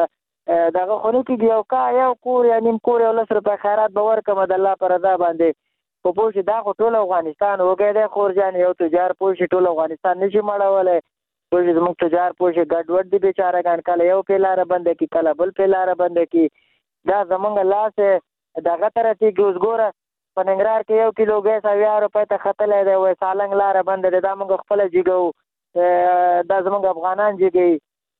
دغه خو نه کېږي. یو کور یا نیم کور یو 10 روپۍ خیرات به ورکړم د الله په رضا باندې. خو پوه شي دا خو ټول افغانستان وږی دی. خورجان یو تجار پوه شي ټول افغانستان نه شي مړولی. پوه شي زموږ تجار پوه شي ګډوډ دي بېچارهګان. کله یو پې لاره بنده کړي کله بل پې لاره بنده کړي. دا زموږ لاس دغه ته رسېږي. اوس ګوره په ننګرهار کې 1 کیلو ګیس 80 روپۍ ته ختلی دی. وایي سالنګ لاره بنده دی. دا موږ خپله جګوو. دا زموږ افغانان جګوي.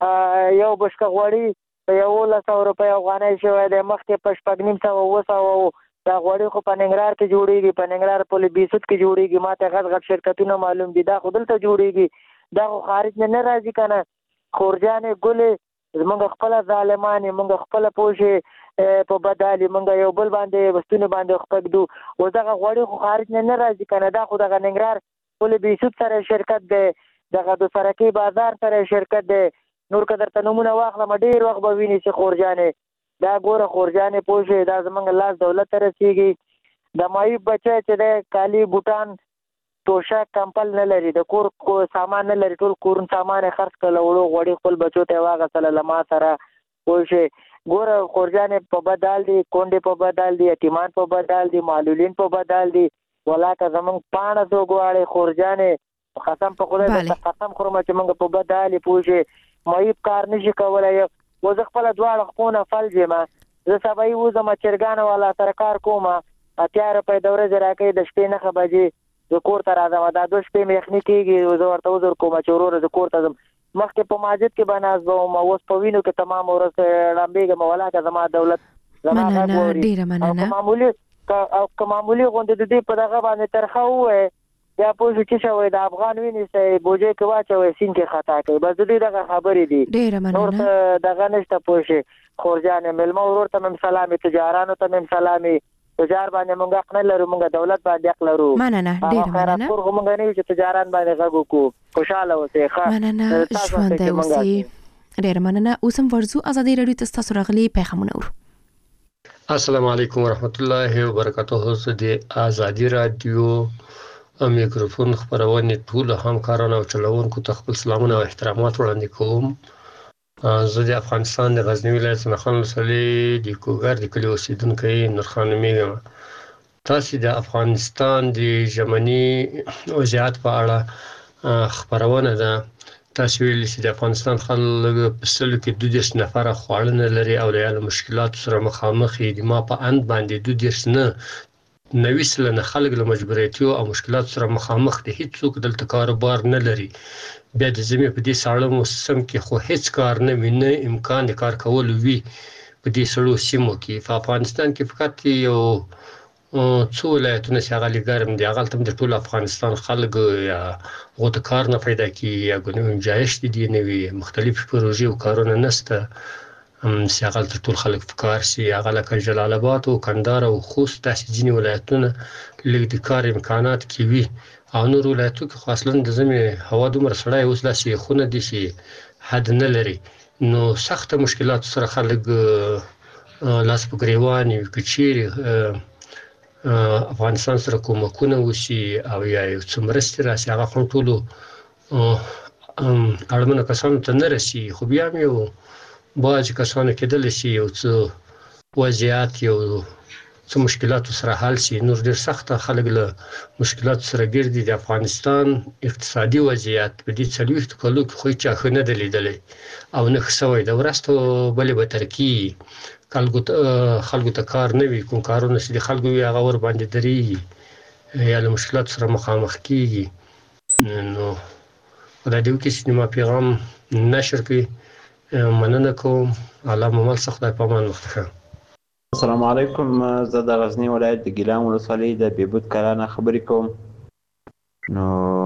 یو بشکه غوړي په 1100 روپۍ افغانۍ شوی دی. مخکې په 6,500 دا غوړي خو په ننګرهار کې جوړېږي. په ننګرهار پل بیسود کې جوړېږي. ما ته غټ شرکتونه معلوم دي. دا خو دلته جوړېږي. دا خو خارج نه راځي که نه. خورجانې ګلې زموږ خپله ظالمانې موږ خپله پوه شي په بدالي موږ یو بل باندې وستونې باندې خپږدو. اوس دغه غوړي خو خارج نه راځي که نه. دا خو دغه ننګرهار پل بیسود سره شرکت دی. دغه د سرکۍ بازار سره شرکت دی. نور که درته نومونه واخلم ډېر وخت به ویني چې خورجانې دا ګوره خورجانې پوه شي دا زموږ لاس دولت ته رسېږي. د معیوب بچی چې دی کالي بوټان توشک کمپل نه لري. د کور سامان نه لري. ټول کورن سامان یې خرڅ کړل. وړو غوړي خپل بچو ته یې واغېستله له ما سره پوه شي. ګوره خورجانې په بد حال دي. کونډې په بد حال دي. یتیمان په بد حال دي. معلولین په بد حال دي. ولاکه زموږ پاڼه څوک غواړي خورجانې قسم په خدای درته قسم خورم چې موږ په بد حال یې پوه شي. معیب کار نشي کولی. و زه خپله دواړه خپونه فلج یم. زه سبایي وځم چرګانو والا سره کار کوم. 80 روپۍ د ورځې راکوي. د شپې 9 بجې زه کور ته راځم. دا 2 شپې مې یخني کېږي. زه ورته عذر کوم چې وروره زه کور ته ځم. مخکې په مسجد کې به ناست وم. اوس په وینو کې تمام ورځ ړمبېږم. ولاکه زما دولت زما غږ واوري. او که معمولي غوندې د دې په دغه باندې ترخه ووایي یا پوه شو چې شوی د افغان وینې بوجۍ کې واچوئ سیند کې خطا کوي. بس د دې دغه خبرې دي. نور ته دغه نشته پوه شي. خورجانې مېلمه ورور ته مې سلامي. تجارانو ته مې سلامي. تجار باندې موږ حق نه لرو. موږ دولت باندې حق لرو. مننه ډېره مننه. خو موږ نه یو چې تجاران باندې غږ وکړو. خوشاله اوسئ. مننه ژوندی اوسئ. ډېره مننه. اوس هم ورځو ازادي راډیو ته ستاسو راغلي پیغامونه ورو. السلام علیکم ورحمت الله وبرکاته. زه د ازادي راډیو میکروفون خبرونه ټول همکارانو او چلوونکو ته خپل سلامونه او احترامات وړاندې کوم. زه د افغانستان د غزنی ولایت نخان ولسوالۍ د کوګر د کلي اوسیدونکی نورخان نومیږم. تاسو د افغانستان د ژمني وضعیت په اړه خبرونه ده. تاسو ویلي چې د افغانستان خلک په سلو کې 22 نفره خواړه نه لري او له مشکلاتو سره مخامخ دي. ما په اند باندې 22 نه 90 سلنه خلک له مجبوریتیو او مشکلاتو سره مخامخ دي. هیڅوک دلته کاروبار نه لري. بیا د زمي په دې ساړه موسم کې خو هیڅ کار نه وي، نه امکان د کار کولو وي په دې سړو سیمو کې. په افغانستان کې فقط یو څو ولایتونه چې هغه ګرم دي. هغه هم د ټول افغانستان خلک یا غو د کار نه پیدا کی یا ګنجایش دي نه وي. مختلف پروژې او کارونه نشته چې هغه ټول خلک په کار سي. هغه لکه جلال آباد او کندهار او خوست داسې ځینې ولایتونه لږ د کار امکانات کې وي. او نور ولایتو کې خو اصلا د زمي هوا دومره سړی اوس داسې خونه دي چې حد نه لري. نو سخت مشکلات سره خلک لاس په ګریوان وي. که چیرې افغانستان سره کومکونه وشي او یا یو څه مرستې راسي هغه خو ټولو اړمنو کسانو ته نه رسي. خو بیا هم یو بعضې کسانو کېدلی شي یو څه وضعیت یو څه مشکلاتو سره حل شي. نور ډېر سخته خلک له مشکلاتو سره ګرځي. د افغانستان اقتصادي وضعیت په دې 40 کالو کې خو هیچا ښه نه دی لیدلی او نه ښه سوی. د ورستو بلې به تر کېږي. خلکو ته کار نه وي. کوم کارونه چې د خلکو وي هغه ور باندې درېږي یا له مشکلاتو سره مخامخ کېږي. نو خدای دې وکړي چې زما پیغام نشر کړي. مننه کوم. الله مو مل څه خدای په امان وخت ښه. السلام علیکم. زه د غزنی ولایت د ګیلان ولسوالۍ د بیبود کلا نه خبرې کوم. نو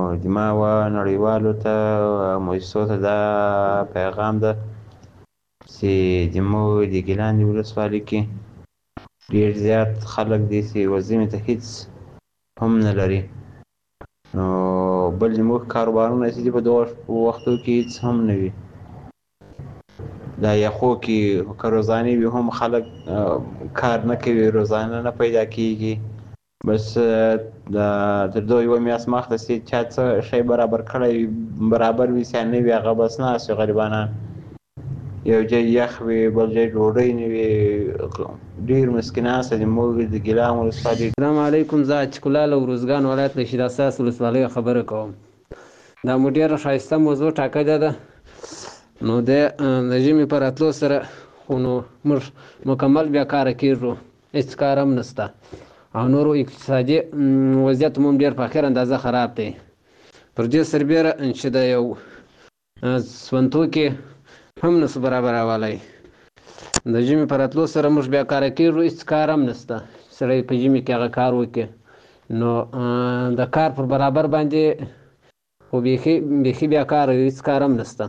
د ما و نړیوالو ته مؤسسو ته دا پیغام ده چې زموږ د ګیلان ولسوالۍ کې ډېر زیات خلک دي چې وظیفې ته هېڅ هم نه لري نو بل زموږ کاروبارونه چې دي په دغه وختو کې هېڅ هم نه وي دا یخو کې که روزانه وي هم خلک کار نه کوي روزانه نه پیدا کېږي بس تر دغه یوه میاشت مخته چې چا څه شی برابر کړی برابر وي چې نه وي هغه بس ناست وي غریبانان یو ځای یخ وي بل ځای ډوډۍ نه وي ډېر مسکینان سره زموږ د ګیلان ولسوالۍ. السلام علیکم. زه اچکلا له ارزګان ولایت له شیر اساس ولسوالۍ خبره کوم. دا مو ډېره ښایسته موضوع ټاکلې ده نو د ژمي په راتلو سره خو نو موږ مکمل بیا کاره کېږو هېڅ کار هم نشته او نورو اقتصادي وضعیت هم ډېر په اخر اندازه خراب دی. پر دې سربیره چې د یو سون توکي هم نسو برابرولی د ژمي په راتلو سره موږ بیا کاره کېږو هېڅ کار هم نشته سړی په ژمي کې هغه کار وکړي نو د کار پر برابر باندې خو بیخي بیا کار هېڅ کار هم نشته.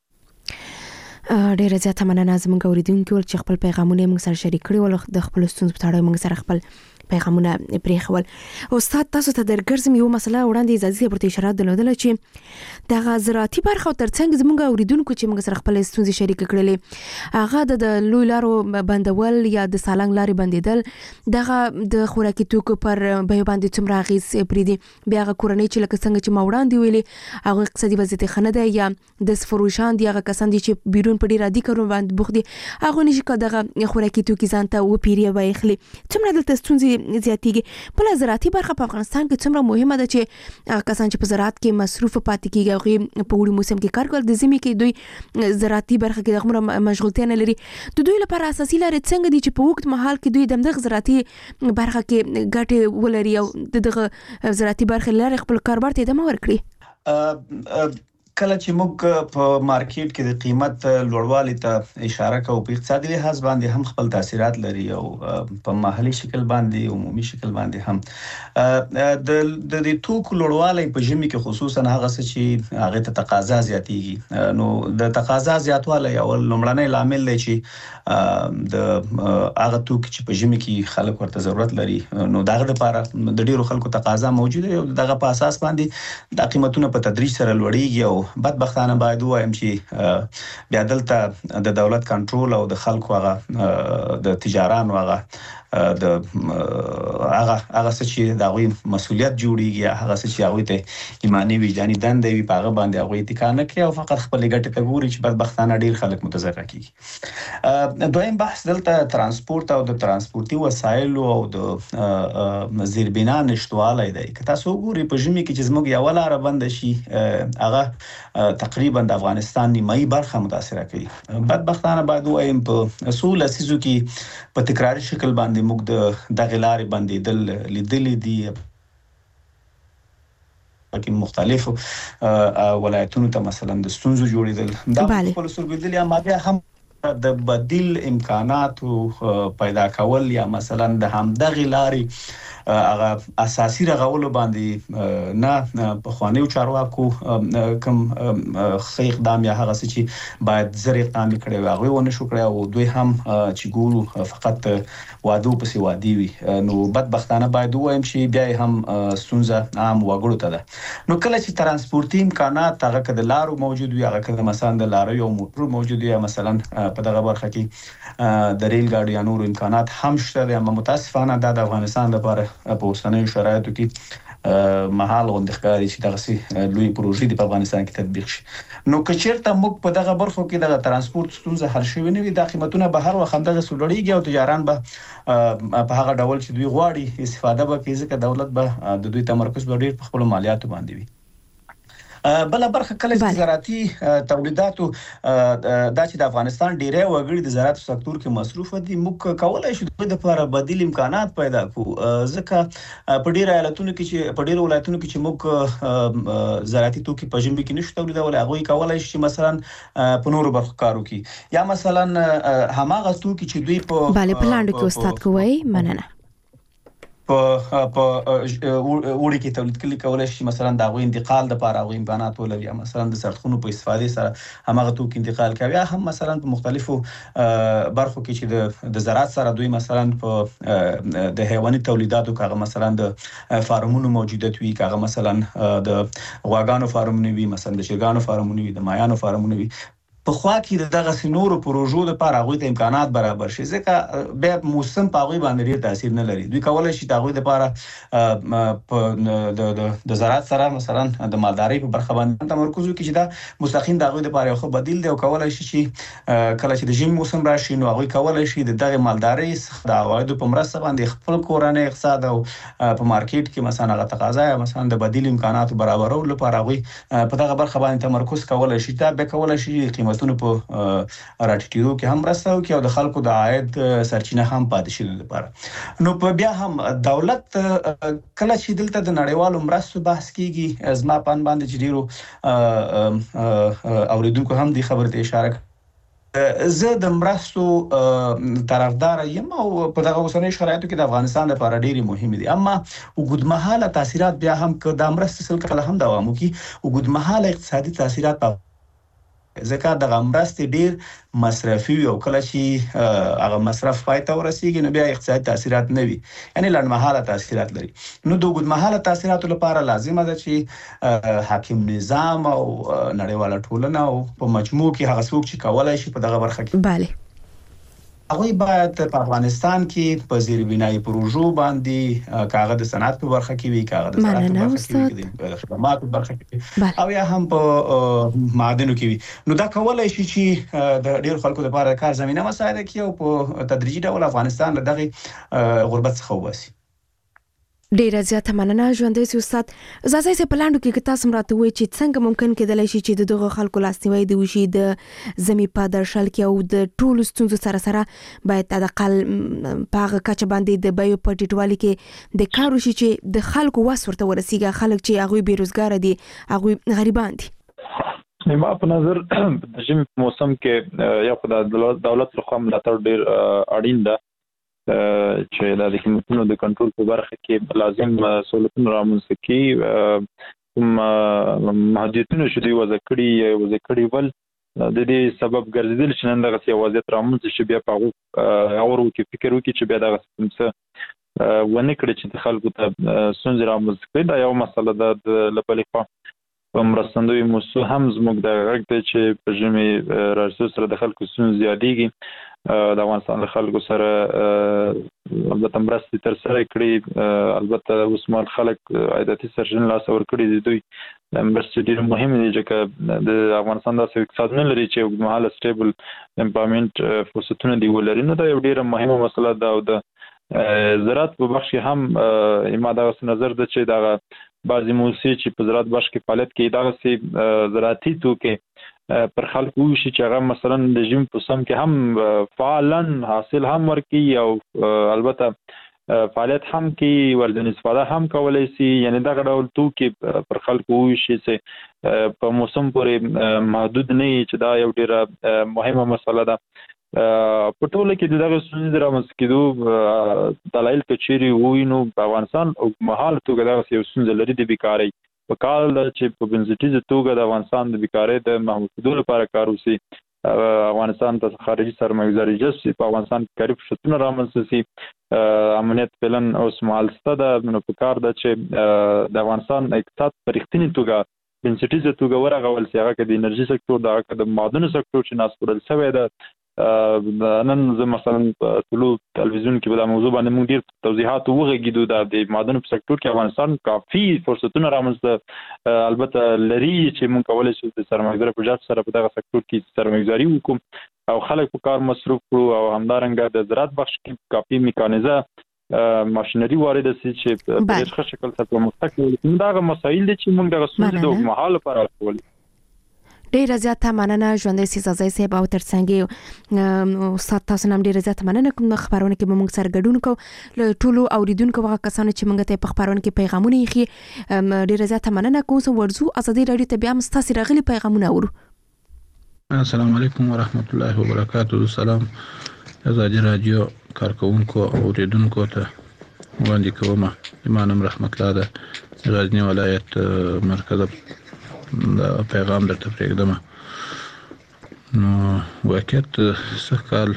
ډیره زیاته مننه زموږ اوریدونکو چې خپل پیغامونه موږ سره شریک کړي ول د خپل ستونزو په اړه موږ سره خپل پیغامونه پرېښول. استاد تاسو ته درګرځم یو مسله وړاندې اجازه پرته اشاره درلودله چې دغه زراعتي برخه ترڅنګ زموږ اوریدونکو چې موږ سره خپل ستونزې شریک کړلې هغه د لوی لارو بندول یا د سالنګ لارې بندیدل دغه د خوراکي توکو پر بیو باندې څومره اغېز پرېږدي بیا هغه کورنۍ چې لکه څنګه چې ما وړاندې ویلې هغه اقتصادي وضعیت ښه نه دی یا د فروشان دي هغه کسان دي چې بیرون په ډېر عادي کارونو باندې بوخت دي هغوی نشي که دغه خوراکي توکي ځان ته وپېري او ویخلي څومره دلته ستونزې زیاتېږي. بله زراعتي برخه په افغانستان کې څومره مهمه ده چې هغه کسان چې په زراعت کې مصروفه پاتې کېږي هغوی په وړي موسم کې کار کول د ژمي کې دوی زراعتي برخه کې دغومره مشغولتیا نه لري د دوی لپاره اساسي لارې څنګه دي چې په اوږد مهال کې دوی د همدغه زراعتي برخه کې ګټې ولري او د دغه زراعتي برخې لارې خپل کاروبار ته ادامه ورکړي. کله چې موږ په مارکیټ کې د قیمت لوړوالي ته اشاره کوو په اقتصادي لحاظ باندې هم خپل تاثیرات لري او په محلي شکل باندې عمومي شکل باندې هم د دې توکو لوړوالي په ژمي کې خصوصا هغه څه چې هغه ته تقاضا زیاتېږي نو د تقاضا زیاتوالی یو لومړنی لامل دی چې د هغه توکي چې په ژمي کې خلک ورته ضرورت لري نو دغه لپاره د ډیرو خلکو تقاضا موجوده او دغه په اساس باندې د قیمتونو په تدریج سره لوړیږي او بدبختانه باید وایم چې بیا دلته د دولت کنټرول او د خلکو هغه د تجارانو هغه د هغه څه چې د هغوی مسؤلیت جوړیږي هغه څه چې هغوی ته ایماني وجداني دنده وي په هغه باندې هغوی اتکا نه کوي او فقط خپلې ګټې ته ګوري چې بدبختانه ډېر خلک متضرره کېږي. دویم بحث دلته ترانسپورت او د ترانسپورتي وسایلو او د زیربنا نشتوالی دی. که تاسو وګورئ په ژمي کې چې زموږ یوه لاره بنده شي هغه تقریبا د افغانستان نیمایي برخه متاثره کوي. بدبختانه باید ووایم په څو لسیزو کې په تکراري شکل باندې موږ د دغه لارې بندېدل لیدلې دي کې مختلفو ولایتونو ته مثلا د ستونزو جوړېدل دا خپل سرګردل یا ماده هم د بدیل امکاناتو پیدا کول یا مثلا د همدغه لارې هغه اساسي رغولو باندې نه په خوانیو چارواکو کوم خې اقدام یا هغه چې باید زر اقدام کړي وي هغه ونه شو کړی او دوی هم چې ګورو فقط وادو پسې وادي وي نو بدبختانه باید وایم چې بیا هم ستونزه عام وګړو ته ده. نو کله چې ترانسپورتي امکانات هغه کده لارو موجود وي هغه کده مثلا د لارو یو موټر موجود وي مثلا په دغه برخه کې د ریل ګاډي یا نور امکانات هم شته دي اما متاسفانه د افغانستان لپاره په اوسنیو شرایطو کې محال غوندخکاري چې دغه لوی پروژې د افغانستان کې تطبیق شي. نو که چیرته موږ په دغه برخو کې دغه ترانسپورت ستونزه حل شوی نه وي د قیمتونه به هر وخت همدغه سولړیږي او تجاران به په هغه ډول چې دوی غواړي استفاده به کوي ځکه دولت به د دوی تمرکز به ډیر په خپل مالیاتو باندې وي. بل برخه کله چې زراعتي تولیداتو دا چې د افغانستان ډیری وګړي د زراعت سکتور کې مصروف دي موږ کولای شو د لپاره بدیل امکانات پیدا کړو ځکه په ډیرو ولایتونو کې چې موږ زراعتي توکي په ژمي کې نشو تولیدول هغه کولای شي مثلا په نورو برخو کارو کې یا مثلا هماغه توکي چې دوی په bale په لاندو کې استاد کوي مننه. په وړي کې تولید کولای شي مثلا د غوي انتقال د لپاره غوي امکانات ولري مثلا د سرخونو په استفادې سره همغه توک انتقال کوي هم مثلا په مختلفو برخو کې چې د زراعت سره دوی مثلا په د حیواني تولیداتو کاغه مثلا د فارمونو موجودیت وي کاغه مثلا د غواګانو فارمونه وي مثلا د چرګانو فارمونه وي د مایانو فارمونه وي په خوا کې دغه سينورو پروژو د لپاره غوي ته امکانات برابر شي ځکه به موسم په غوي باندې ډیر تاثیر نه لري دوی کولای شي د غوي لپاره د زراعت سره مثلا د مالداري په برخه باندې تمرکز وکړي چې دا مستقیم د غوي لپاره یو بدیل دی او کولای شي چې کله چې د ژمي موسم راشي نو غوي کولای شي د دغه مالداري د عوایدو په مرسته باندې خپل کورنۍ اقتصاد او په مارکیټ کې مثلا غو تقاضا مثلا د بدیل امکانات برابرولو لپاره غوي په دغه برخه باندې تمرکز کولای شي دا به کولای شي قیمتونه په راټیټیدو کې هم راستو کې او د خلکو د عاید سرچینه هم پاتې شي لپاره نو په بیا هم دولت کله چې دلته د نړیوالو مرستو بحث کیږي ازما پان باندې چې ډیرو اوریدونکو هم د خبرته اشاره زه د مرستو طرفدار یم او په دغه اوسنۍ شرایطو کې د افغانستان لپاره ډیره مهمه دي اما وګدمحاله تاثیرات بیا هم که د مرستو سل کله هم دوام وکړي وګدمحاله اقتصادي تاثیرات ځکه د غمرست ډیر مصرفي او کله چې هغه مصرف پای ته ورسیږي نو بیا اقتصادي تاثیرات نه وي یعنی لنډمحاله تاثیرات لري نو د اوږدمحاله تاثیراتو لپاره لازمه ده چې حاکم نظام او نړیواله ټولنه او په مجموع کې هغه څوک چې کولای شي په دغه برخه کې bale هغه باید په افغانستان کې په زیربنایي پروژو باندې کاغذ د صنعت په برخه کې وي کاغذ د صنعت په برخه کې وي د خدمات په برخه کې او یا هم په معادنو کې وي نو دا کولای شي چې د ډیر خلکو لپاره کار زمينه مساعده کوي او په تدریجي ډول افغانستان له دغه غربت څخه وباسي ډیره زیاته مننه ژوندې سي استاد زاسي سه پلاندو کې تاسو مراته وي چې څنګه ممکن کېدلی شي چې دغه خلکو لاسنیوي دی وشي د زمي په درشل کې او د ټولو ستونزو سره باید د اقل پاغه کچ باندې د بایو پټیټوالي کې د کارو شي چې د خلکو واس ورته ورسیږي خلک چې هغه بیروزګار دي هغه غریبان دي ما په نظر د ژمي موسم کې یا په دولت لخوا ملاتړ ډیر اړین ده چې د قیمتونو د کنټرول په برخه کې لازم سہولتونه رامنځته کړي محدودیتونه چې دوی وضع کړي ول د دې سبب ګرځیدل چې نن دغه وضعیت رامنځته شي بیا په هغه کې فکر وکړي چې بیا دغه څه ونه کړي چې د خلکو ته ستونزې رامنځته کړي دا یو مسله ده د لبلې په مرستندوی موسسو هم زموږ د غږ ته چې په ژمي راځو سره د خلکو ستونزې زیاتېږي د افغانستان د خلکو سره البته مرستې تر سره کړي البته اوس مال خلک عادتي سرچینې لاس ورکړي دي دوی مرستې ډېر مهمه دي چې د افغانستان د اقتصاد نه لري چې اوږدمهاله سټیبل امپلایمنټ فرصتونه دی ولري نو دا یو ډېره مهمه مسله ده او د زراعت په بخش کې هم ما دا نظر ده چې دا بعضی موسسې چې په زراعت بخش کې فعالیت کوي دا سي زراعتي توکي پر خلکو شي چې هغه مثلا د ژمي په سم کې هم فعالاً حاصل هم ورکي او البته فعالیت هم کې ورځنی استفاده هم کولای شي یعنی دا ډول توکي پر خلکو شي چې په موسم پورې محدود نه چې دا یو ډیره مهمه مسله ده په ټوله کې دغه ستونزې رامنځته کېدو دلایل کچيري وینو په افغانستان او مهال توګه دا یو ستونزه لري د بیکارۍ په کال چې په بنسټیزه توګه د افغانستان د بیکارۍ د محدودولو لپاره کار وشي افغانستان ته خارجي سرمایه‌ګذاري جذب په افغانستان کې کاری فرصتونه رامنځته شي امنیت پلان اوس مالسته ده نو په کار ده چې د افغانستان اقتصاد په رښتینی توګه بنسټیزه توګه ورغول شي هغه د انرژي سکتور د معدنونو سکتور چې ناسپورل شوی ده نن زه مثلا ټولو تلویزیون کې په موضوع باندې موږ ډیر توضیحات وغږیدو د معدنونو په سکتور کې افغانستان کافي فرصتونه رامنځته البته لري چې موږ کولای شو د سرمایه‌ګذارۍ په جات سره په دغه سکتور کې سرمایه‌ګذاري وکړو او خلک په کار مصروف کړو او همدارنګه د زراعت بخش کې کافي میکانیزه ماشينري وارد شي چې په ډېر ښه شکل سره پرمختګ کوي دا مسایل دي چې موږ دغه ستونزې د محل لپاره کول ډیره زیاته مننه ژوندې سي زازي صاحب او ترڅنګ استاد تاسو نام ډیره زیاته مننه کوم خبرونه کې موږ سره ګډون کوو ټولو اوریدونکو هغه کسانو چې موږ ته په خبرونه کې پیغامونه یې ډیره زیاته مننه کوم ورزو ازادي رادیو ته بیا مستاسي راغلي پیغامونه اورو السلام علیکم ورحمت الله وبرکاته سلام ازادي رادیو کارکونکو او اوریدونکو ته وړاندې کوم. امام رحمت الله د غزنی ولایت مرکز پیغام درته پرېږدم. نو واقعیت سږ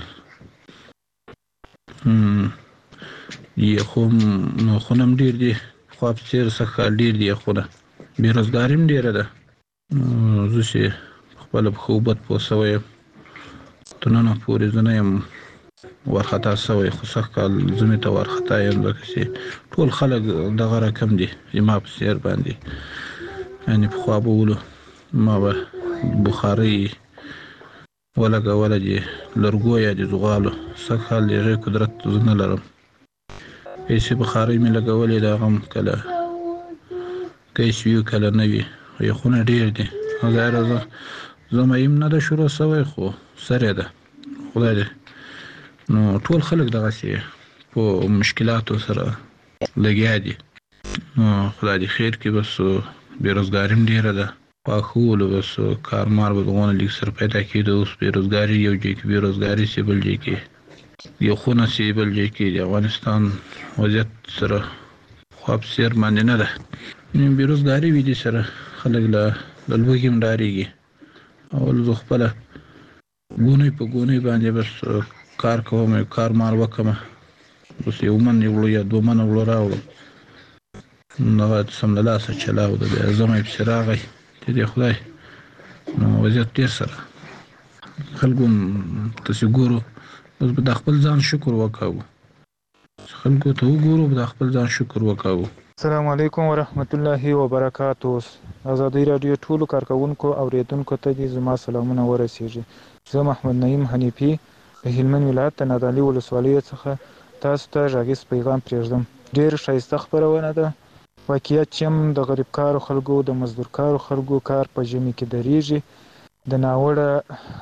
یخوم خونم ډیر دي، خو په څیر سږ کال ډیر دي یخونه، بیروزګاري هم ډیره ده. زه چې خپل په خوبت پوه سوی یم تر ننه پورې زه نه یم وارخطا سوی، خو سږ کال زه مې ته وارخطا یم ځکه چې ټول خلک دغه رقم دي زما په څیر باندې. یعنې پخوا به ولو ما به بخارۍ ولګوله د لرګو یا د زغالو، سږ کال د هغې قدرت زه نه لرم. پیسې بخارۍ مې لګولې د هغه هم کله کیس وي کله نه وي، یخونه ډېر دي. ظاهره زه میم نه ده شروع سوی خو سر یې ده خدای دې. نو ټول خلک دغسې په مشکلاتو سره لګیا دي. نو خدای دې خیر کړي. بس بېروزګاري هم ډېره ده، پاخولو بس کارمار به دغونه لږ سر پیدا کېده. اوس بېروزګاري یو ځای کې بېروزګاري سي، بل ځای کې یخونه سي، بل ځای کې د افغانستان وضعیت سره خوا په سیر باندې نه ده. بېروزګاري وي دې سره خلک له لوږې هم ډارېږي. اول زه خپله ګونۍ په ګونۍ باندې بس کار کوم، کارمار وکړم، بس یو من وړو یا 2 منه وړو راوړم، هغه سم له لاسه چلاو ده. بیا زمی پسې راغی چې دې خدای. نو وضعیت ډېر سره خلکو تاسې ګورو، بس به د خپل ځان شکر وکوو، خلکو ته وګورو به د خپل ځان شکر وکوو. السلام علیکم ورحمت الله وبرکاته. ازادي راډیو ټولو کارکونکو اوریدونکو ته دې زما سلامونه ورسیږي. زه محمد نعیم حنیفي د هلمند ولایت د نادعلي ولسوالۍ څخه تاسو ته غږیز پیغام پرېږدم. ډېر ښایسته خپرونه ده. واقعیت چې هم د غریب کارو خلکو د مزدور کارو خلکو کار په ژمي کې دریږي، د ناوړه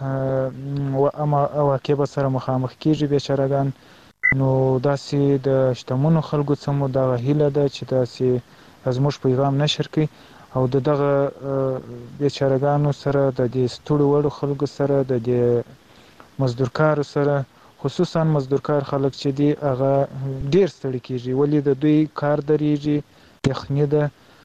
عواقبو سره مخامخ کیږي بیچارهګان. نو داسې د شتمنو خلکو څخه مو دغه هیله ده چې داسې زموږ پیغام نشر کړي او د دغه بیچارهګانو سره د دې ستړو وړو خلکو سره د دې مزدور کارو سره، خصوصا مزدور کار خلک چې دي هغه ډیر ستړي کیږي، ولې د دوی کار دریږي، یخني ده،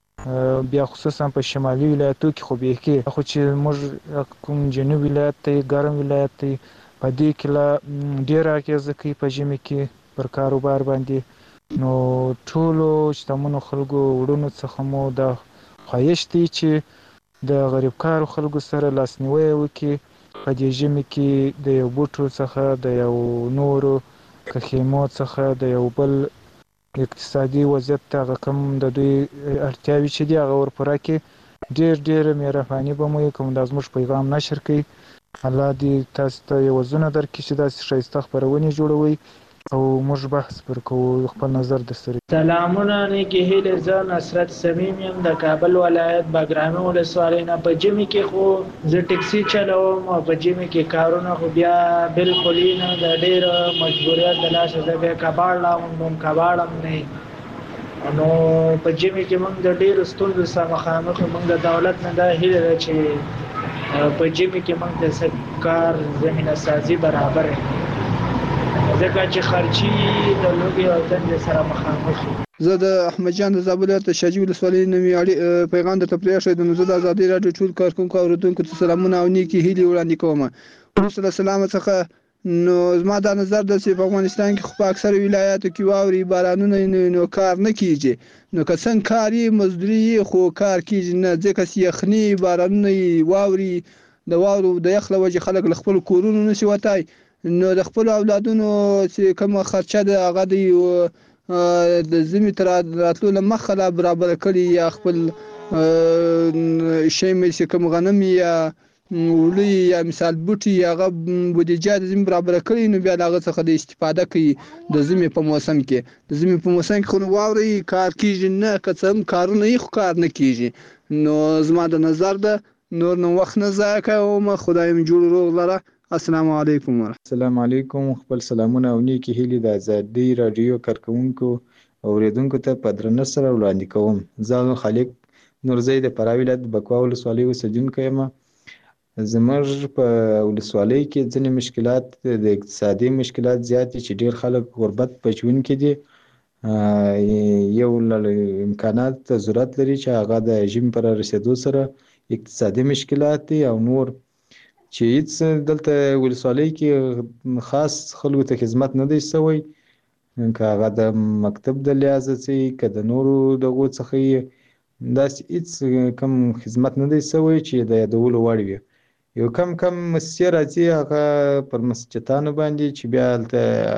بیا خصوصا په شمالي ولایتو کې خو بیخي، خو چې موږ کوم جنوب ولایت دی ګرم ولایت دی په دې کې لا ډېره اغېزه کوي په ژمي کې پر کاروبار باندې. نو ټولو شتمنو خلکو وړونو څخه مو دا خواهش دی چې د غریب کارو خلکو سره لاسنیوی وکړي په دې ژمي کې د یو بوټو څخه، د یو نورو خیمو څخه، د یو بل اقتصادي وضعیت ته هغه کم د دوی اړتیاوې چې دي هغه ورپوره کړي. ډېر مهرباني به مو وي کوم دا زموږ پیغام نشر کړي. الله دې تاسو ته یوازونه درکړي چې داسې ښایسته خپرونې جوړوئ او موږ بحث پر کوو، خپل نظر درسره. سلامونه، نیکې هیلې. زه نصرت صمیم یم د کابل ولایت باګرامي ولسوالۍ نه. په ژمي کې خو زه ټکسي چلوم او په ژمي کې کارونه خو بیا بالکل نه، د ډېر مجبوریت د لاسه زه بیا کباړ لاغوندم، کباړ هم نه. نو په ژمي کې موږ د ډېرو ستونزو سره مخامخ یو. موږ د دولت نه دا هیله ده چې په ژمي کې موږ د کار زمینه سازي برابر کړي، ځکه چې خرچي د لوږې او تندې سره مخامخ دي. زه د احمد جان د زابل ولایت د شاجوی ولسوالۍ نومي پیغام درته پرېښودم. نو زه د ازادي راډیو ټول کارکونکو اوریدونکو ته سلامونه او نیکې هیلې وړاندې کوم. وروسته له سلامه څخه نو زما دا نظر ده چې په افغانستان کې خو په اکثره ولایاتو کې واورې بارانونه نو کار نه کیږي. نو که څنګه کار یې مزدوري خو کار کیږي نه، ځکه چې یخني بارانونه واوري د واورو د یخ له وجې خلک له خپلو کورونو نشي وتی. نو د خپلو اولادونو چې کومه خرچه ده هغه د ژمي تر راتلو له مخه لا برابره کړي، یا خپل شی مې چې کوم غنم یا وړي یا مثال بوټي هغه بودیجه د ژمي برابره کړي، نو بیا د هغه څخه د استفاده کوي د ژمي په موسم کې. د ژمي په موسم کې خو نو واورې کار کیږي نه، که څه هم کارونه یې خو کار نه کیږي. نو زما د نظر ده نور نو وخت نه ضایع کوم. خدای مې جوړ روغ لره. السلام علیکم. السلام علیکم. خپل سلامونه او نیکې هیلې د ازادي راډیو کارکونکو اوریدونکو ته په درنښت سره وړاندې کوم. زه خالق نورزی د فراه ولایت بکوا ولسوالۍ اوسېدونکی یم. زموږ په ولسوالۍ کې ځینې مشکلات د اقتصادي مشکلات زیات دي چې ډېر خلک غربت په ژوند کې دي. یو امکانات ضرورت لري چې هغه د ژمي پر رسیدو سره اقتصادي مشکلات دي او نور چې هیڅ دلته ولسوالۍ کې خاص خلکو ته خدمت نه دی شوی، که هغه د مکتب د لحاظه چې که د نورو دغو څخه یې داسې هیڅ کم خدمت نه دی شوی چې د یادولو وړ وي. یو کم مسجد راځي هغه پر مسجدانو باندې چې بیا هلته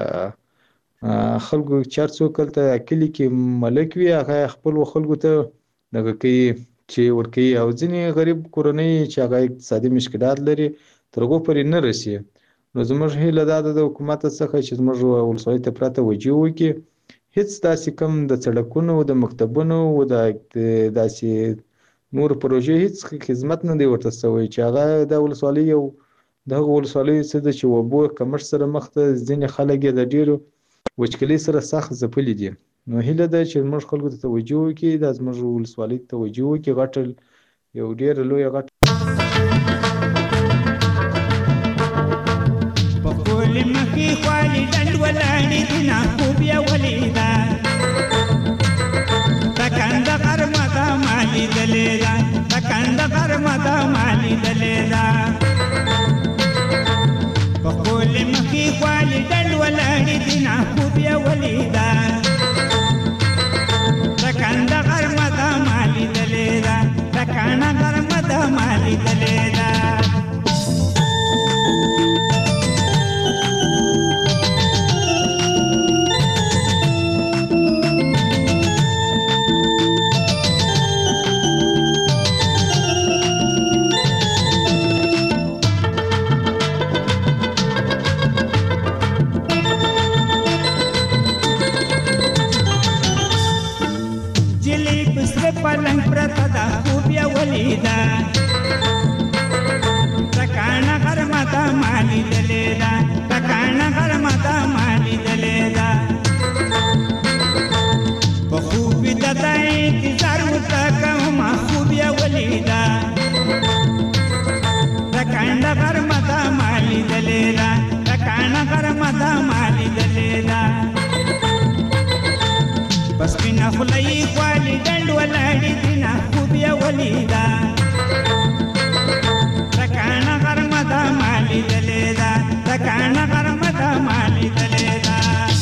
خلکو چار څوک هلته کلي کې ملک وي هغه خپلو خلکو ته دغه کوي چې ورکوي، او ځینې غریب کورنۍ چې هغه اقتصادي مشکلات لري تر هغو پورې نه رسي. نو زموږ هیله دا ده د حکومت څخه چې زموږ ولسوالۍ ته پوره توجه وکړي، هیڅ داسې کم د سړکونو د مکتبونو د داسې نور پروژې هیڅ خدمت نه دی ورته شوی چې هغه د ولسوالۍ یو د هغو ولسوالیو څه ده چې اوبو کمښت سره مخ ده، ځینې خلک یې د ډېرو وچکلۍ سره سخت ځپلي دي. نو هیله ده چې زموږ خلکو ته توجه وکړي، دا زموږ ولسوالۍ ته توجه وکړي، غټه یو ډېره لویه غټه مخي خوالي ډنډ ولاړې دي ناخوب یې ولیده تکنده غرمه ده ما لیدلې ده تکنده غرمه ده ما لیدلې ده په خولې مخي خوالي ډنډ ولاړې دي ناخوب یې ولیده تکنده غرمه ده ما لیدلې ده تکنده غرمه ده ما لیدلې ده پلنګ پرته ده خوب یې ولیده تکانه غرمه ده ما لیدلې ده تکانه غرمه ده ما لیدلې ده په خوب ده د انتظار ورته کومه خوب یې ولیده تکانه غرمه ده ما لیدلې ده تکانه غرمه ده ما لیدلې ده بس پینا خلای خوالی ډنډ ولاړې دي ناخوب یې ولیده تکانه غرمه ده ما لیدلې ده تکانه غرمه ده ما لیدلې ده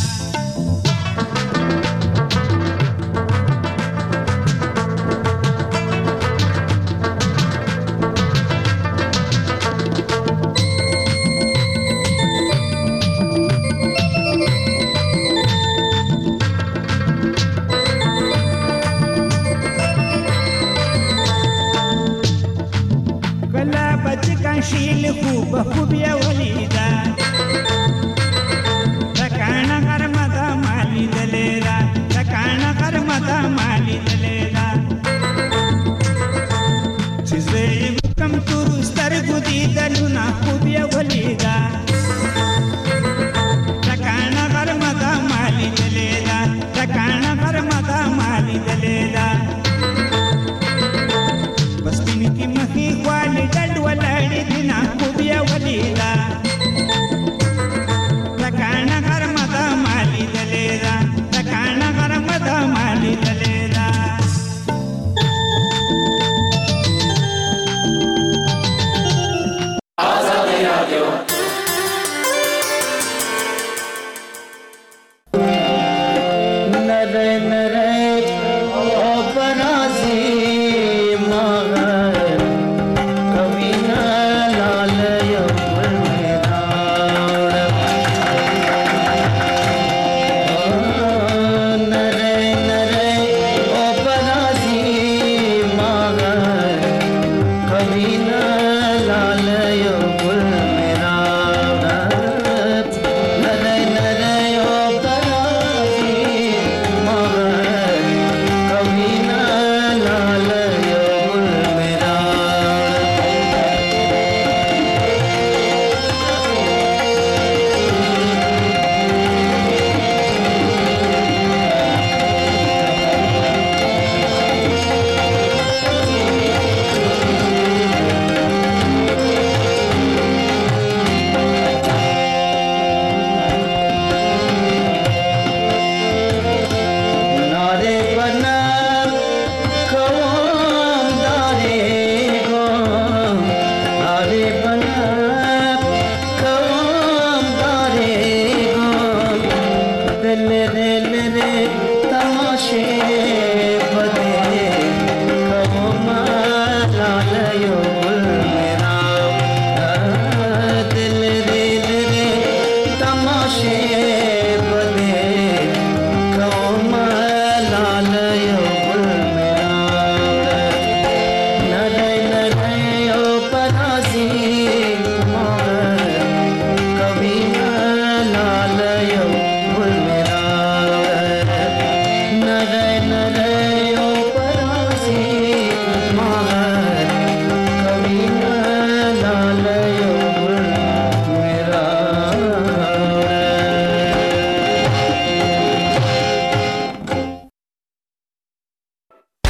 شیل خوب خوب یې ولیده تکانه غرمه ده ما لیدلې ده تکانه غرمه ده ما لیدلې ده چې زه یې کم تورو سترګو دیدلونه خوب یې ولیده تکانه غرمه ده ما لیدلې ده تکانه غرمه ده ما لیدلې ده